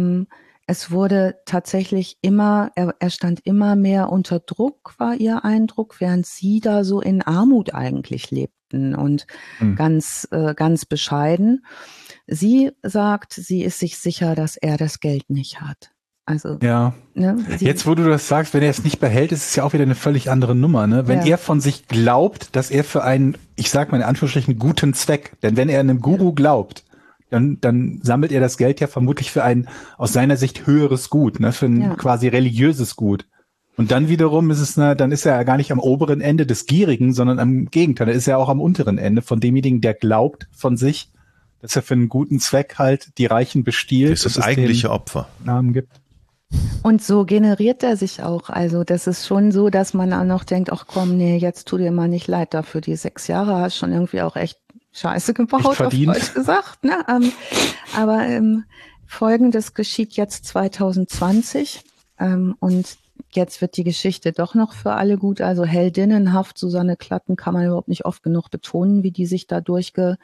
es wurde tatsächlich immer, er stand immer mehr unter Druck, war ihr Eindruck, während sie da so in Armut eigentlich lebten und ganz bescheiden. Sie sagt, sie ist sich sicher, dass er das Geld nicht hat. Also, ja. Ne, jetzt, wo du das sagst, wenn er es nicht behält, ist es ja auch wieder eine völlig andere Nummer. Ne? Wenn er von sich glaubt, dass er für einen, ich sag mal in Anführungsstrichen, guten Zweck, denn wenn er einem Guru glaubt, dann sammelt er das Geld ja vermutlich für ein aus seiner Sicht höheres Gut, ne? Für ein quasi religiöses Gut. Und dann wiederum ist es, dann ist er ja gar nicht am oberen Ende des Gierigen, sondern am Gegenteil. Er ist ja auch am unteren Ende von demjenigen, der glaubt von sich, dass er für einen guten Zweck halt die Reichen bestiehlt. Das ist das eigentliche Opfer. Namen gibt. Und so generiert er sich auch. Also das ist schon so, dass man auch noch denkt, ach komm, nee, jetzt tu dir mal nicht leid dafür. Die 6 Jahre hast schon irgendwie auch echt Scheiße gebaut, auf Deutsch gesagt. Ne? Aber Folgendes geschieht jetzt 2020 und jetzt wird die Geschichte doch noch für alle gut. Also heldinnenhaft, Susanne Klatten kann man überhaupt nicht oft genug betonen, wie die sich da durchgekämpft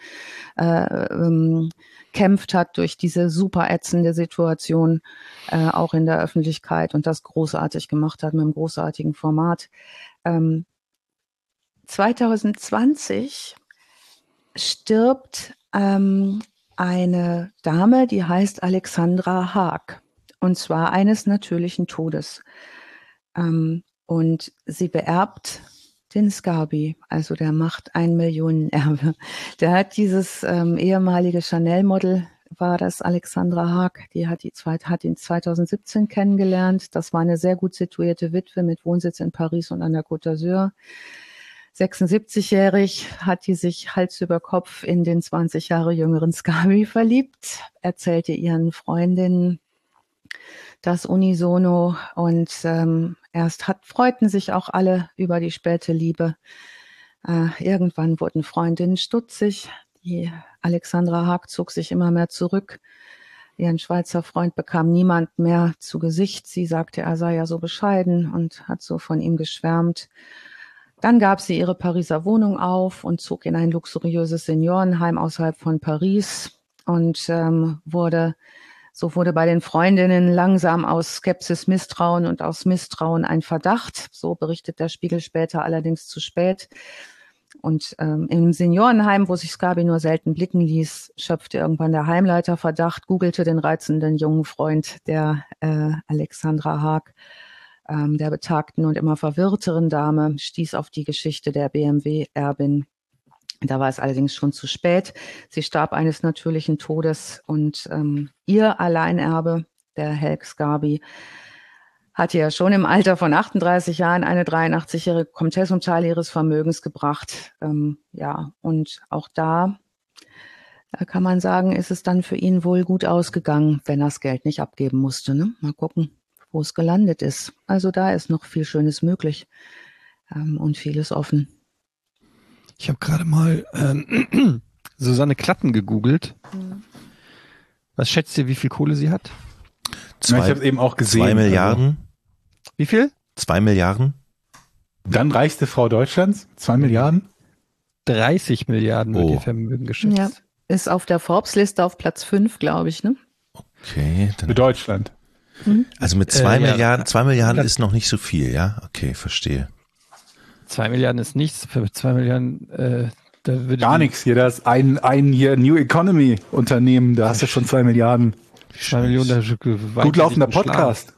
hat durch diese super ätzende Situation, auch in der Öffentlichkeit und das großartig gemacht hat mit einem großartigen Format. 2020 stirbt eine Dame, die heißt Alexandra Haag, und zwar eines natürlichen Todes. Und sie beerbt den Sgarbi, also der macht ein Millionenerbe. Der hat dieses ehemalige Chanel-Model, war das Alexandra Haag, die hat ihn 2017 kennengelernt. Das war eine sehr gut situierte Witwe mit Wohnsitz in Paris und an der Côte d'Azur. 76-jährig hat die sich Hals über Kopf in den 20 Jahre jüngeren Sgarbi verliebt, erzählte ihren Freundinnen das unisono und freuten sich auch alle über die späte Liebe. Irgendwann wurden Freundinnen stutzig. Die Alexandra Haag zog sich immer mehr zurück. Ihren Schweizer Freund bekam niemand mehr zu Gesicht. Sie sagte, er sei ja so bescheiden und hat so von ihm geschwärmt. Dann gab sie ihre Pariser Wohnung auf und zog in ein luxuriöses Seniorenheim außerhalb von Paris und wurde bei den Freundinnen langsam aus Skepsis Misstrauen und aus Misstrauen ein Verdacht. So berichtet der Spiegel später, allerdings zu spät. Und im Seniorenheim, wo sich Sgarbi nur selten blicken ließ, schöpfte irgendwann der Heimleiter Verdacht, googelte den reizenden jungen Freund der Alexandra Haag, der betagten und immer verwirrteren Dame, stieß auf die Geschichte der BMW-Erbin. Da war es allerdings schon zu spät. Sie starb eines natürlichen Todes und ihr Alleinerbe, der Helg Sgarbi, hatte ja schon im Alter von 38 Jahren eine 83-jährige Komtesse um Teil ihres Vermögens gebracht. Und auch da kann man sagen, ist es dann für ihn wohl gut ausgegangen, wenn er das Geld nicht abgeben musste. Ne? Mal gucken, wo es gelandet ist. Also da ist noch viel Schönes möglich und vieles offen. Ich habe gerade mal Susanne Klatten gegoogelt. Was schätzt ihr, wie viel Kohle sie hat? Ich habe es eben auch gesehen. 2 Milliarden? Wie viel? 2 Milliarden? Dann reichste Frau Deutschlands, 2 Milliarden. 30 Milliarden wird Oh. ihr Vermögen geschätzt. Ja. Ist auf der Forbes-Liste auf Platz 5, glaube ich, ne? Okay, Für dann, Deutschland. also mit 2 ja. Milliarden, 2 Milliarden ist noch nicht so viel, ja? Okay, verstehe. 2 Milliarden ist nichts. Für 2 Milliarden, da würde Gar nichts hier. Da ist ein hier New Economy Unternehmen. Da hast du schon 2 Milliarden. 2 Millionen, da Gut laufender sich geschlagen. Podcast.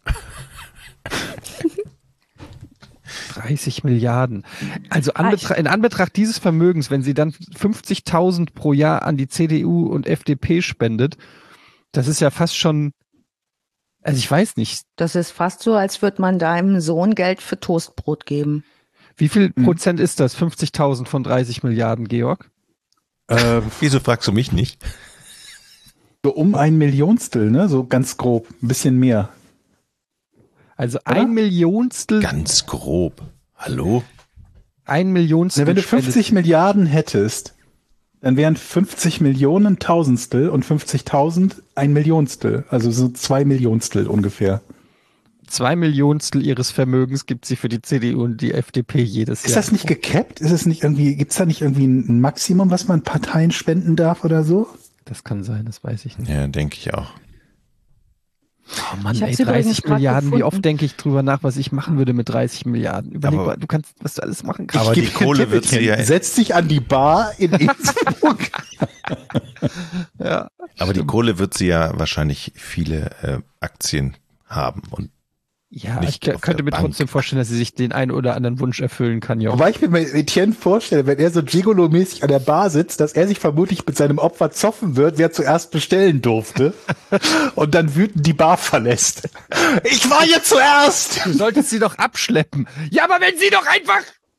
30 Milliarden. Also in Anbetracht dieses Vermögens, wenn sie dann 50.000 pro Jahr an die CDU und FDP spendet, das ist ja fast schon, also ich weiß nicht, Das ist fast so, als würde man deinem Sohn Geld für Toastbrot geben. wie viel Prozent ist das? 50.000 von 30 Milliarden, Georg? Wieso fragst du mich nicht? So um ein Millionstel, ne? So ganz grob. Ein bisschen mehr. Also Oder? ein Millionstel, Ganz grob. Hallo? ein Millionstel. Na, wenn du spendet- 50 Milliarden hättest, dann wären 50 Millionen Tausendstel und 50.000 ein Millionstel. Also so 2 Millionstel ungefähr. 2 Millionstel ihres Vermögens gibt sie für die CDU und die FDP jedes Jahr. Ist das nicht gekappt? Ist es nicht irgendwie, gibt's da nicht irgendwie ein Maximum, was man Parteien spenden darf oder so? Das kann sein, das weiß ich nicht. Ja, denke ich auch. Oh Mann, Ich hab's ey, übrigens 30 grad Milliarden, wie gefunden. oft denke ich drüber nach, was ich machen würde mit 30 Milliarden. Überleg Aber- mal, du kannst, was du alles machen Aber kannst. die Kohle wird sie ja, Setz dich an die Bar in Innsbruck. Ja. aber die Kohle wird sie ja wahrscheinlich viele Aktien haben und Ja, nicht ich auf könnte der mir Bank. trotzdem vorstellen, dass sie sich den einen oder anderen Wunsch erfüllen kann, ja. Wobei ich mir mal Etienne vorstelle, wenn er so Gigolo-mäßig an der Bar sitzt, dass er sich vermutlich mit seinem Opfer zoffen wird, wer zuerst bestellen durfte und dann wütend die Bar verlässt. Ich war hier zuerst! Du solltest sie doch abschleppen. Ja, aber wenn sie doch einfach...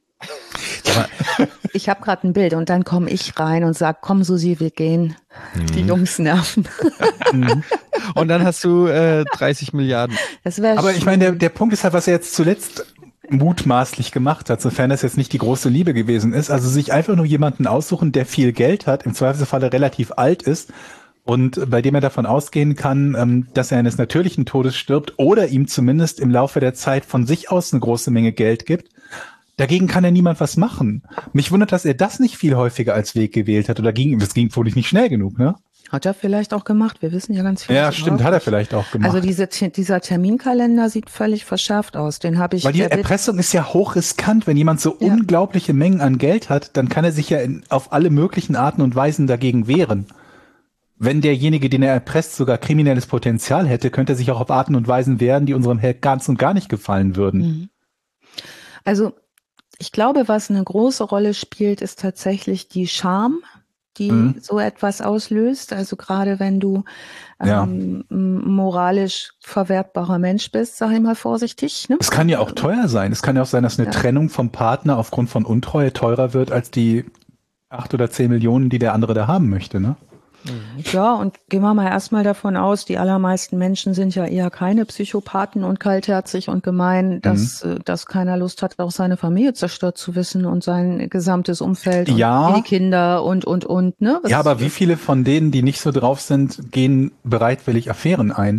Ich habe gerade ein Bild und dann komme ich rein und sag, komm Susi, wir gehen. Die Jungs nerven. Und dann hast du 30 Milliarden. Das wäre Aber ich meine, der Punkt ist halt, was er jetzt zuletzt mutmaßlich gemacht hat, sofern das jetzt nicht die große Liebe gewesen ist, also sich einfach nur jemanden aussuchen, der viel Geld hat, im Zweifelsfall relativ alt ist und bei dem er davon ausgehen kann, dass er eines natürlichen Todes stirbt oder ihm zumindest im Laufe der Zeit von sich aus eine große Menge Geld gibt. Dagegen kann ja niemand was machen. Mich wundert, dass er das nicht viel häufiger als Weg gewählt hat oder das ging wohl nicht schnell genug, ne? Hat er vielleicht auch gemacht. Wir wissen ja ganz viel. Ja, stimmt, hat er vielleicht auch gemacht. Also dieser Terminkalender sieht völlig verschärft aus. Den habe ich. Weil die der wird- Erpressung ist ja hochriskant. Wenn jemand so Ja. unglaubliche Mengen an Geld hat, dann kann er sich ja auf alle möglichen Arten und Weisen dagegen wehren. Wenn derjenige, den er erpresst, sogar kriminelles Potenzial hätte, könnte er sich auch auf Arten und Weisen wehren, die unserem Held ganz und gar nicht gefallen würden. Also ich glaube, was eine große Rolle spielt, ist tatsächlich die Scham, die so etwas auslöst. Also gerade wenn du Ja. ein moralisch verwertbarer Mensch bist, sag ich mal vorsichtig. Ne? Es kann ja auch teuer sein. Es kann ja auch sein, dass eine Ja. Trennung vom Partner aufgrund von Untreue teurer wird als die 8 oder 10 Millionen, die der andere da haben möchte, ne? Ja, und gehen wir mal erstmal davon aus, die allermeisten Menschen sind ja eher keine Psychopathen und kaltherzig und gemein, dass keiner Lust hat, auch seine Familie zerstört zu wissen und sein gesamtes Umfeld Ja. und die Kinder und, ne? Was- Ja, aber wie viele von denen, die nicht so drauf sind, gehen bereitwillig Affären ein?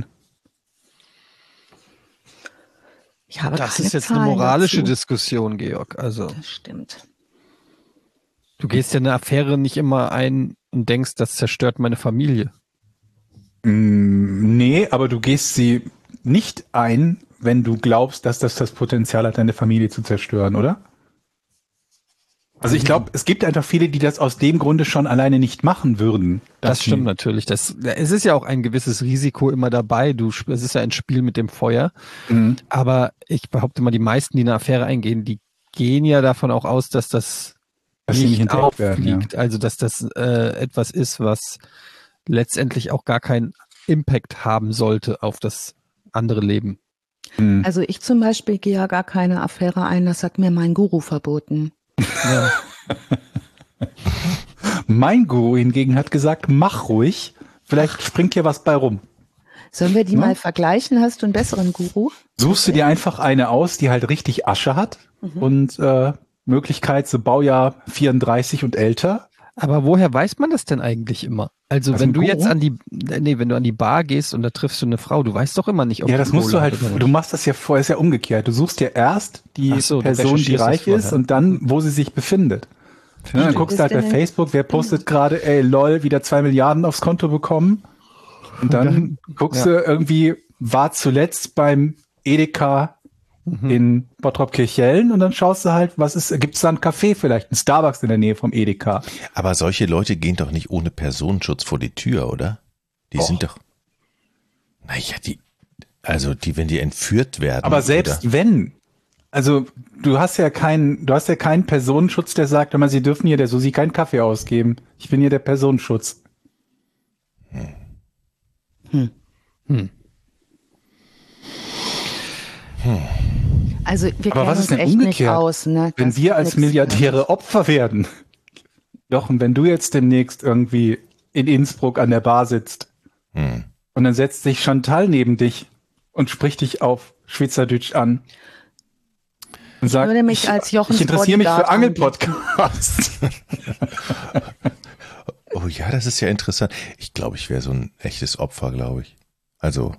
Ich habe Das keine ist jetzt eine Zahlen moralische dazu. Diskussion, Georg. Also Das stimmt. du gehst ja eine Affäre nicht immer ein und denkst, das zerstört meine Familie. Nee, aber du gehst sie nicht ein, wenn du glaubst, dass das Potenzial hat, deine Familie zu zerstören, oder? Also ich glaube, es gibt einfach viele, die das aus dem Grunde schon alleine nicht machen würden. Das stimmt natürlich. Es ist ja auch ein gewisses Risiko immer dabei. Es ist ja ein Spiel mit dem Feuer. Mhm. Aber ich behaupte mal, die meisten, die eine Affäre eingehen, die gehen ja davon auch aus, dass das Dass sie nicht nicht entdeckt werden, auffliegt. Also dass das etwas ist, was letztendlich auch gar keinen Impact haben sollte auf das andere Leben. Mhm. Also ich zum Beispiel gehe ja gar keine Affäre ein, das hat mir mein Guru verboten. Ja. Mein Guru hingegen hat gesagt, mach ruhig, vielleicht springt hier was bei rum. Sollen wir die Ja. mal vergleichen? Hast du einen besseren Guru? Suchst du dir einfach eine aus, die halt richtig Asche hat und Möglichkeit, so Baujahr 34 und älter. Aber woher weiß man das denn eigentlich immer? Also Also wenn ein du jetzt Guru? wenn du an die Bar gehst und da triffst du eine Frau, du weißt doch immer nicht, ob Ja, die das musst Kohle du halt, hat oder nicht. du machst das ja vorher, ist ja umgekehrt. Du suchst ja erst die Ach so, du Person, die recherchierst das reich ist vorher. und dann, wo sie sich befindet. Ja, dann guckst du halt bei Bist du Facebook, wer postet gerade, ey, lol, wieder 2 Milliarden aufs Konto bekommen. Und dann guckst du irgendwie, war zuletzt beim Edeka in Bottrop-Kirchhellen und dann schaust du halt, gibt's da ein Café vielleicht, ein Starbucks in der Nähe vom Edeka. Aber solche Leute gehen doch nicht ohne Personenschutz vor die Tür, oder? Die sind doch, naja, wenn die entführt werden. Aber selbst wenn, also du hast ja keinen Personenschutz, der sagt, immer, sie dürfen hier der Susi keinen Kaffee ausgeben. Ich bin hier der Personenschutz. Also wir Aber kennen was uns ist denn echt nicht umgekehrt? aus. Ne? Wenn Das wir ist als nix. Milliardäre Opfer werden. Jochen, wenn du jetzt demnächst irgendwie in Innsbruck an der Bar sitzt und dann setzt sich Chantal neben dich und spricht dich auf Schweizerdeutsch an und sagt, würde mich als Jochens ich interessiere mich für Bodyguard Angelpodcasts. Oh ja, das ist ja interessant. Ich glaube, ich wäre so ein echtes Opfer, glaube ich. Also,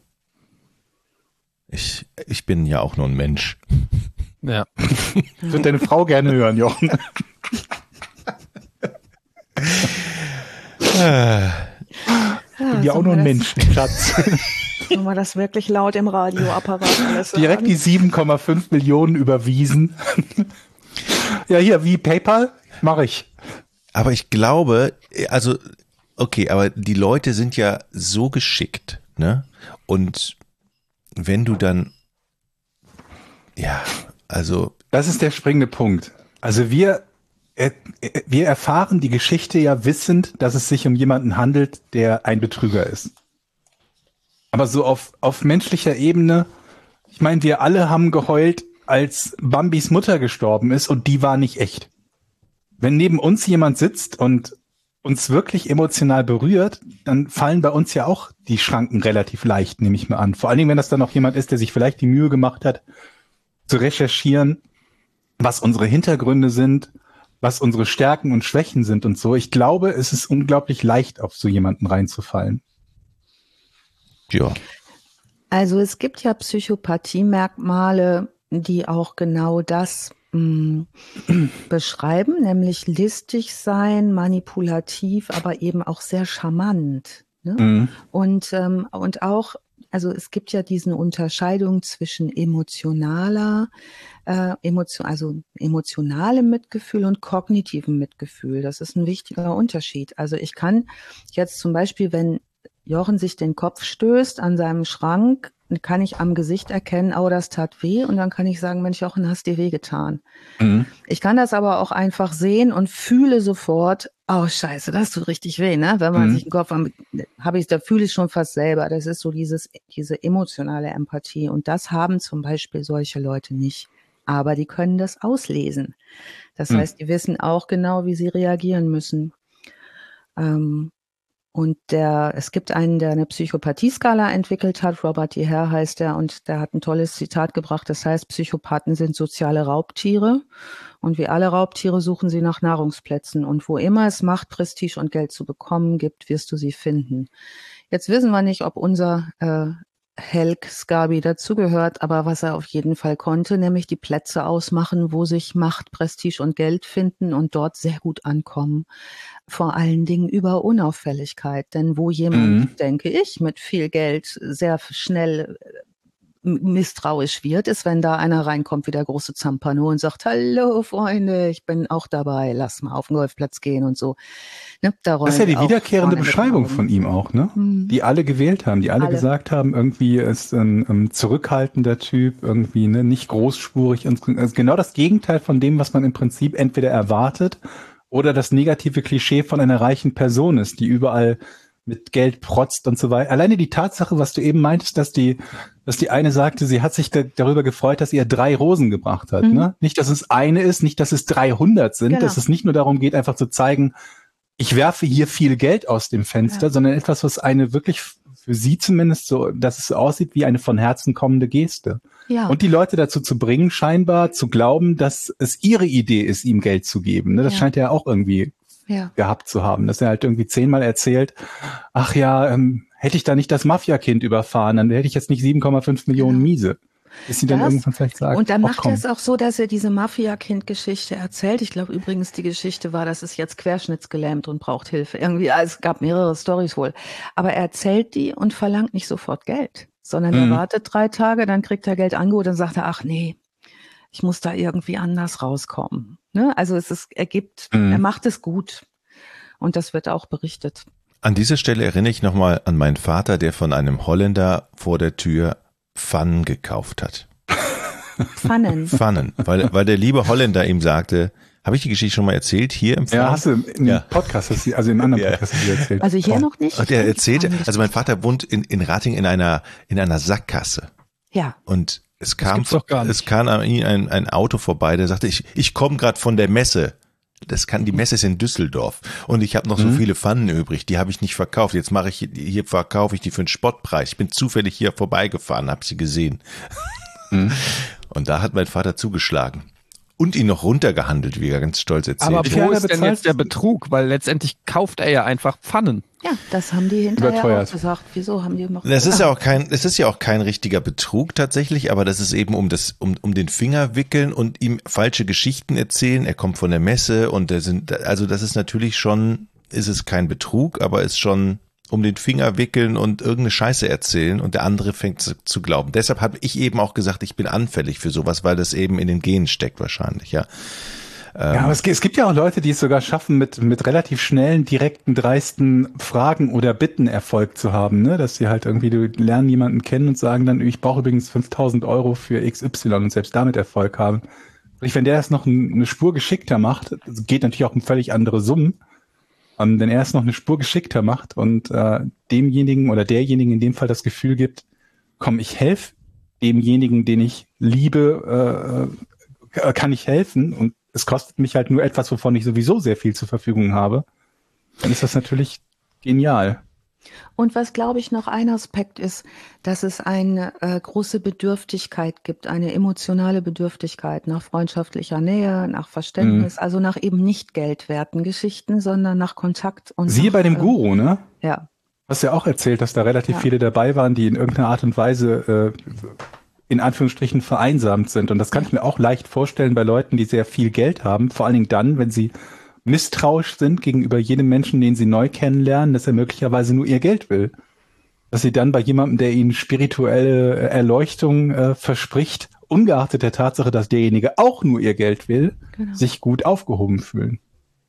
ich bin ja auch nur ein Mensch. Ja. Ich würde deine Frau gerne hören, Jochen. Ich bin ja auch nur ein Mensch, Schatz. Sollen wir das wirklich laut im Radioapparat alles sagen? Direkt die 7,5 Millionen überwiesen. Ja, hier, wie PayPal? Mache ich. Aber ich glaube, also, okay, aber die Leute sind ja so geschickt, ne? Und wenn du dann, ja, also. Das ist der springende Punkt. Also wir erfahren die Geschichte ja wissend, dass es sich um jemanden handelt, der ein Betrüger ist. Aber so auf menschlicher Ebene, ich meine, wir alle haben geheult, als Bambis Mutter gestorben ist und die war nicht echt. Wenn neben uns jemand sitzt und uns wirklich emotional berührt, dann fallen bei uns ja auch die Schranken relativ leicht, nehme ich mal an. Vor allen Dingen, wenn das dann noch jemand ist, der sich vielleicht die Mühe gemacht hat, zu recherchieren, was unsere Hintergründe sind, was unsere Stärken und Schwächen sind und so. Ich glaube, es ist unglaublich leicht, auf so jemanden reinzufallen. Ja. Also es gibt ja Psychopathie-Merkmale, die auch genau das beschreiben, nämlich listig sein, manipulativ, aber eben auch sehr charmant. Ne? Und auch, also es gibt ja diesen Unterscheidung zwischen emotionalem Mitgefühl und kognitivem Mitgefühl. Das ist ein wichtiger Unterschied. Also ich kann jetzt zum Beispiel, wenn Jochen sich den Kopf stößt an seinem Schrank, kann ich am Gesicht erkennen, oh, das tat weh. Und dann kann ich sagen, Mensch, Jochen, hast dir wehgetan. Ich kann das aber auch einfach sehen und fühle sofort, oh, scheiße, das tut richtig weh, ne? Wenn man sich den Kopf da fühle ich schon fast selber. Das ist so diese emotionale Empathie. Und das haben zum Beispiel solche Leute nicht. Aber die können das auslesen. Das heißt, die wissen auch genau, wie sie reagieren müssen. Und es gibt einen, der eine Psychopathie-Skala entwickelt hat, Robert Deher heißt er, und der hat ein tolles Zitat gebracht, das heißt, Psychopathen sind soziale Raubtiere und wie alle Raubtiere suchen sie nach Nahrungsplätzen und wo immer es Macht, Prestige und Geld zu bekommen gibt, wirst du sie finden. Jetzt wissen wir nicht, ob unser Helg Scarby dazugehört, aber was er auf jeden Fall konnte, nämlich die Plätze ausmachen, wo sich Macht, Prestige und Geld finden und dort sehr gut ankommen. Vor allen Dingen über Unauffälligkeit, denn wo jemand, denke ich, mit viel Geld sehr schnell misstrauisch wird, ist, wenn da einer reinkommt wie der große Zampano und sagt, hallo Freunde, ich bin auch dabei, lass mal auf den Golfplatz gehen und so. Ne, das ist ja die wiederkehrende Beschreibung von ihm auch, ne? Die alle gewählt haben, die alle gesagt haben, irgendwie ist ein zurückhaltender Typ, irgendwie ne, nicht großspurig. Also genau das Gegenteil von dem, was man im Prinzip entweder erwartet oder das negative Klischee von einer reichen Person ist, die überall mit Geld protzt und so weiter. Alleine die Tatsache, was du eben meintest, dass die eine sagte, sie hat sich darüber gefreut, dass ihr 3 Rosen gebracht hat. Ne? Nicht, dass es eine ist, nicht, dass es 300 sind, dass es nicht nur darum geht, einfach zu zeigen, ich werfe hier viel Geld aus dem Fenster, sondern etwas, was eine wirklich für sie zumindest so, dass es so aussieht wie eine von Herzen kommende Geste. Ja. Und die Leute dazu zu bringen, scheinbar zu glauben, dass es ihre Idee ist, ihm Geld zu geben. Ne? Das scheint er auch irgendwie gehabt zu haben, dass er halt irgendwie 10-mal erzählt, ach ja, hätte ich da nicht das Mafia-Kind überfahren, dann hätte ich jetzt nicht 7,5 Millionen Miese. Bis sie dann irgendwann vielleicht sagen. Und dann macht er es auch so, dass er diese Mafia-Kind-Geschichte erzählt. Ich glaube übrigens, die Geschichte war, dass es jetzt querschnittsgelähmt und braucht Hilfe. Irgendwie, also es gab mehrere Storys wohl. Aber er erzählt die und verlangt nicht sofort Geld, sondern er wartet 3 Tage, dann kriegt er Geld angeboten, dann sagt er, ach nee, ich muss da irgendwie anders rauskommen. Ne? Also er macht es gut. Und das wird auch berichtet. An dieser Stelle erinnere ich nochmal an meinen Vater, der von einem Holländer vor der Tür Pfannen gekauft hat. Pfannen, weil der liebe Holländer ihm sagte, habe ich die Geschichte schon mal erzählt hier im Film? Ja, hast du im Podcast, also im anderen Podcast hast du erzählt. Also hier noch nicht. Und er erzählte, also mein Vater wohnt in Ratingen in einer Sackgasse. Ja. Und es kam an ihn ein Auto vorbei, der sagte, ich komme gerade von der Messe. Die Messe ist in Düsseldorf und ich habe noch so viele Pfannen übrig, die habe ich nicht verkauft. Jetzt verkaufe ich die für einen Spottpreis. Ich bin zufällig hier vorbeigefahren, habe sie gesehen. Und da hat mein Vater zugeschlagen und ihn noch runtergehandelt, wie er ganz stolz erzählt. Aber wo ist denn jetzt der Betrug? Weil letztendlich kauft er ja einfach Pfannen. Ja, das haben die hinterher auch gesagt. Wieso haben die noch? Es ist ja auch kein richtiger Betrug tatsächlich, aber das ist eben um den Finger wickeln und ihm falsche Geschichten erzählen. Er kommt von der Messe und das ist natürlich schon, ist es kein Betrug, aber ist schon um den Finger wickeln und irgendeine Scheiße erzählen und der andere fängt zu glauben. Deshalb habe ich eben auch gesagt, ich bin anfällig für sowas, weil das eben in den Genen steckt wahrscheinlich, ja. Ja, aber es gibt ja auch Leute, die es sogar schaffen, mit relativ schnellen, direkten, dreisten Fragen oder Bitten Erfolg zu haben, ne? Dass sie halt irgendwie, du lernen jemanden kennen und sagen dann, ich brauche übrigens 5.000 € für XY und selbst damit Erfolg haben. Wenn der das noch eine Spur geschickter macht, geht natürlich auch um völlig andere Summen, wenn er es noch eine Spur geschickter macht und demjenigen oder derjenigen in dem Fall das Gefühl gibt, komm, ich helfe demjenigen, den ich liebe, kann ich helfen und es kostet mich halt nur etwas, wovon ich sowieso sehr viel zur Verfügung habe, dann ist das natürlich genial. Und was, glaube ich, noch ein Aspekt ist, dass es eine große Bedürftigkeit gibt, eine emotionale Bedürftigkeit nach freundschaftlicher Nähe, nach Verständnis, also nach eben nicht geldwerten Geschichten, sondern nach Kontakt. Und siehe bei dem Guru, ne? Ja. Hast ja auch erzählt, dass da relativ viele dabei waren, die in irgendeiner Art und Weise in Anführungsstrichen vereinsamt sind. Und das kann ich mir auch leicht vorstellen bei Leuten, die sehr viel Geld haben, vor allen Dingen dann, wenn sie misstrauisch sind gegenüber jedem Menschen, den sie neu kennenlernen, dass er möglicherweise nur ihr Geld will. Dass sie dann bei jemandem, der ihnen spirituelle Erleuchtung verspricht, ungeachtet der Tatsache, dass derjenige auch nur ihr Geld will, sich gut aufgehoben fühlen.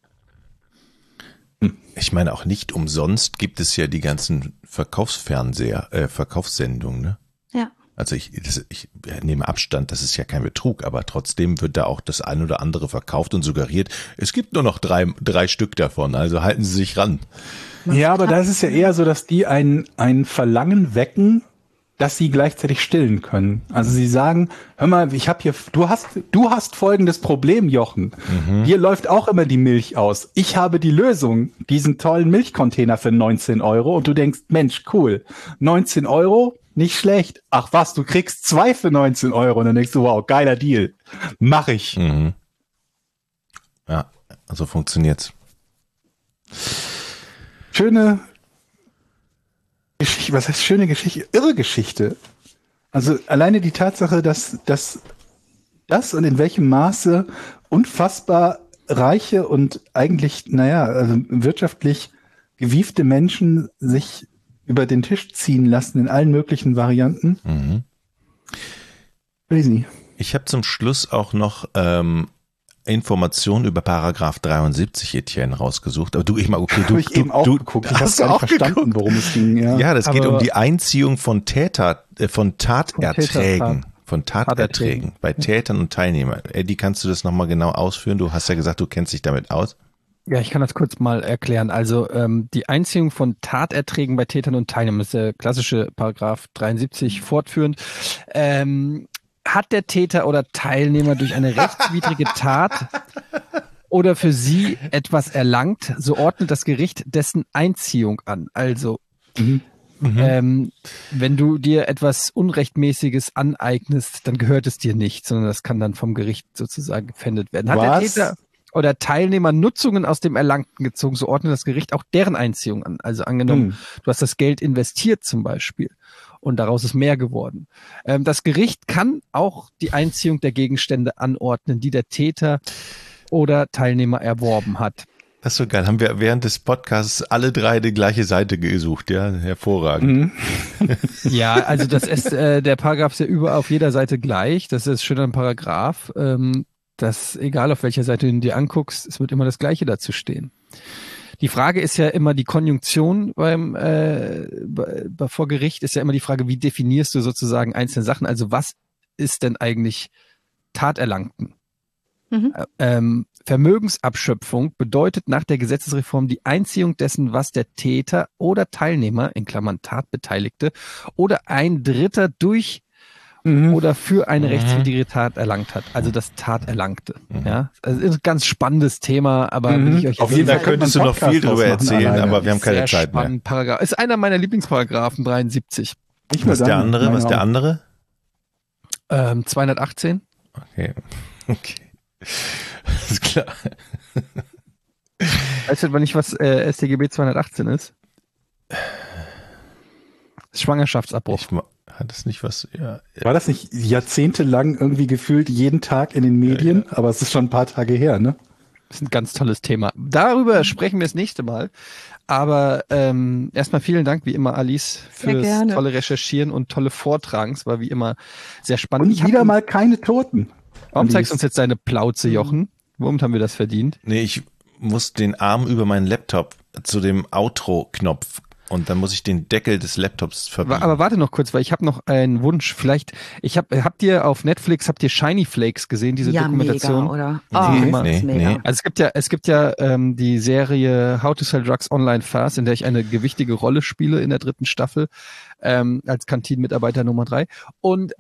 Ich meine, auch nicht umsonst gibt es ja die ganzen Verkaufssendungen, ne? Ja. Also ich nehme Abstand, das ist ja kein Betrug, aber trotzdem wird da auch das ein oder andere verkauft und suggeriert, es gibt nur noch drei Stück davon, also halten Sie sich ran. Ja, aber da ist es ja eher so, dass die ein Verlangen wecken, dass sie gleichzeitig stillen können. Also sie sagen, hör mal, du hast folgendes Problem, Jochen. Hier läuft auch immer die Milch aus. Ich habe die Lösung, diesen tollen Milchcontainer für 19 € und du denkst, Mensch, cool, 19 €, nicht schlecht. Ach was, du kriegst 2 für 19 € und dann denkst du, wow, geiler Deal. Mach ich. Mhm. Ja, also funktioniert's. Schöne Geschichte, was heißt schöne Geschichte? Irre Geschichte. Also alleine die Tatsache, dass das und in welchem Maße unfassbar reiche und eigentlich, also wirtschaftlich gewiefte Menschen sich über den Tisch ziehen lassen in allen möglichen Varianten. Mhm. Crazy. Ich habe zum Schluss auch noch Informationen über Paragraph 73, Etienne, rausgesucht. Aber ich habe geguckt. Ich habe gar nicht verstanden, worum es ging. Ja, das geht um die Einziehung von Taterträgen. Von Taterträgen bei Tätern und Teilnehmern. Eddie, kannst du das nochmal genau ausführen? Du hast ja gesagt, du kennst dich damit aus. Ja, ich kann das kurz mal erklären. Also die Einziehung von Taterträgen bei Tätern und Teilnehmern ist der klassische Paragraph 73 fortführend. Hat der Täter oder Teilnehmer durch eine rechtswidrige Tat oder für sie etwas erlangt, so ordnet das Gericht dessen Einziehung an. Also Wenn du dir etwas Unrechtmäßiges aneignest, dann gehört es dir nicht, sondern das kann dann vom Gericht sozusagen gefändet werden. Hat der Täter oder Teilnehmer Nutzungen aus dem Erlangten gezogen, so ordnet das Gericht auch deren Einziehung an. Also angenommen, du hast das Geld investiert zum Beispiel und daraus ist mehr geworden. Das Gericht kann auch die Einziehung der Gegenstände anordnen, die der Täter oder Teilnehmer erworben hat. Das ist so geil. Haben wir während des Podcasts alle drei die gleiche Seite gesucht, ja? Hervorragend. Ja, also das ist, der Paragraph ist ja überall auf jeder Seite gleich. Das ist schön ein Paragraph, dass egal auf welcher Seite du dir anguckst, es wird immer das Gleiche dazu stehen. Die Frage ist ja immer die Konjunktion vor Gericht ist ja immer die Frage, wie definierst du sozusagen einzelne Sachen? Also was ist denn eigentlich Taterlangten? Vermögensabschöpfung bedeutet nach der Gesetzesreform die Einziehung dessen, was der Täter oder Teilnehmer, in Klammern Tatbeteiligte, oder ein Dritter durch oder für eine rechtswidrige Tat erlangt hat. Also das Taterlangte. Ja, also ist ein ganz spannendes Thema, aber will ich euch auf jeden Fall könntest du noch viel drüber erzählen, aber wir haben keine Zeit mehr. Paragraph. Ist einer meiner Lieblingsparagraphen, 73. Was ist der andere? 218. Okay. Ist klar. Weißt du etwa nicht, was StGB 218 ist? Schwangerschaftsabbruch. Hat es nicht was? Ja. War das nicht jahrzehntelang irgendwie gefühlt jeden Tag in den Medien? Ja. Aber es ist schon ein paar Tage her, ne? Das ist ein ganz tolles Thema. Darüber sprechen wir das nächste Mal. Aber erstmal vielen Dank, wie immer, Alice, fürs tolle Recherchieren und tolle Vortragen. Es war wie immer sehr spannend. Und wieder mal keine Toten. Warum zeigst du uns jetzt deine Plauze, Jochen? Womit haben wir das verdient? Nee, ich muss den Arm über meinen Laptop zu dem Outro-Knopf und dann muss ich den Deckel des Laptops verbiegen. Aber warte noch kurz, weil ich habe noch einen Wunsch. Vielleicht, habt ihr auf Netflix, Shiny Flakes gesehen, diese Dokumentation? Mega, oder? Nee. Also es gibt ja die Serie How to Sell Drugs Online Fast, in der ich eine gewichtige Rolle spiele in der 3. Staffel, als Kantinenmitarbeiter Nummer 3. Und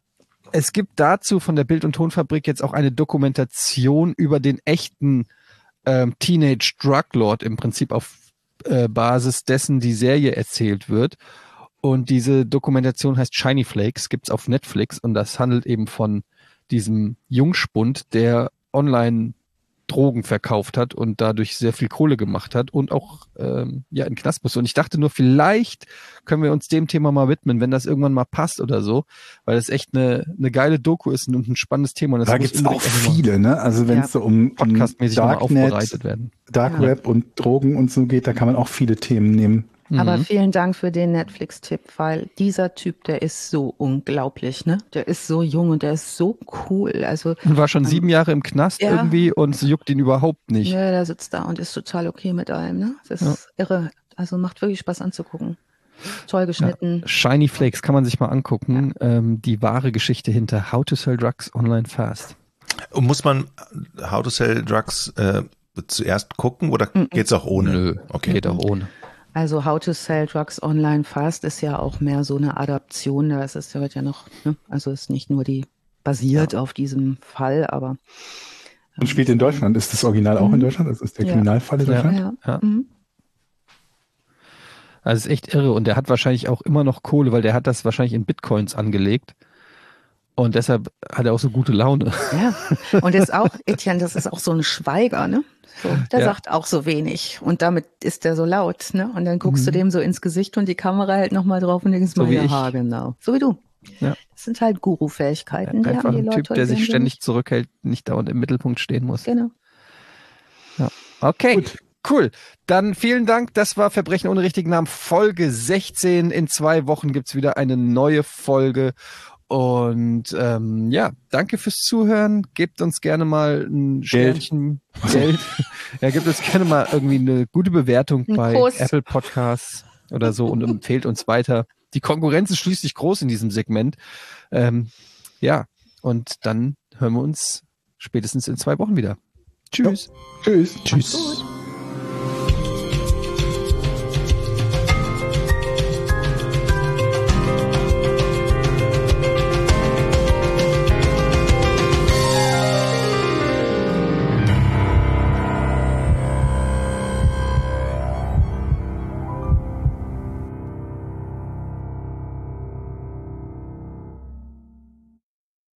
es gibt dazu von der Bild- und Tonfabrik jetzt auch eine Dokumentation über den echten Teenage Drug Lord, im Prinzip auf Basis dessen die Serie erzählt wird. Und diese Dokumentation heißt Shiny Flakes, gibt's auf Netflix und das handelt eben von diesem Jungspund, der online Drogen verkauft hat und dadurch sehr viel Kohle gemacht hat und auch in den Knast muss. Und ich dachte nur, vielleicht können wir uns dem Thema mal widmen, wenn das irgendwann mal passt oder so, weil das echt eine geile Doku ist und ein spannendes Thema. Und das da gibt's auch viele, ne? Also wenn es so um podcastmäßig aufbereitet werden. Dark Web und Drogen und so geht, da kann man auch viele Themen nehmen. Aber vielen Dank für den Netflix-Tipp, weil dieser Typ, der ist so unglaublich, ne? Der ist so jung und der ist so cool. Also und war schon 7 Jahre im Knast irgendwie und es juckt ihn überhaupt nicht. Ja, der sitzt da und ist total okay mit allem, ne? Das ist irre. Also macht wirklich Spaß anzugucken. Toll geschnitten. Ja, Shiny Flakes kann man sich mal angucken. Ja. Die wahre Geschichte hinter How to Sell Drugs Online Fast. Und muss man How to Sell Drugs zuerst gucken oder geht's auch ohne? Nö, okay. Geht auch ohne. Also How to Sell Drugs Online Fast ist ja auch mehr so eine Adaption. Da wird ja noch, ne? Also ist nicht nur basiert auf diesem Fall, aber. Und spielt in Deutschland. Ist das Original auch in Deutschland? Das ist der Kriminalfall in Deutschland? Ja. Also ist echt irre. Und der hat wahrscheinlich auch immer noch Kohle, weil der hat das wahrscheinlich in Bitcoins angelegt. Und deshalb hat er auch so gute Laune. Ja, und ist auch, Etienne, das ist auch so ein Schweiger, ne? So, der sagt auch so wenig und damit ist der so laut, ne? Und dann guckst du dem so ins Gesicht und die Kamera hält nochmal drauf und denkst mal, ja, genau. So wie du. Ja. Das sind halt Guru-Fähigkeiten. Ja, einfach ein Typ, der sich ständig zurückhält, nicht dauernd im Mittelpunkt stehen muss. Genau. Ja. Okay. Gut. Cool. Dann vielen Dank. Das war Verbrechen ohne richtigen Namen, Folge 16. In 2 Wochen gibt's wieder eine neue Folge. Und danke fürs Zuhören. Gebt uns gerne mal ein Sternchen Geld. Ja, gebt uns gerne mal irgendwie eine gute Bewertung bei Apple Podcasts oder so und empfehlt uns weiter. Die Konkurrenz ist schließlich groß in diesem Segment. Und dann hören wir uns spätestens in 2 Wochen wieder. Tschüss. Ja. Tschüss. Tschüss.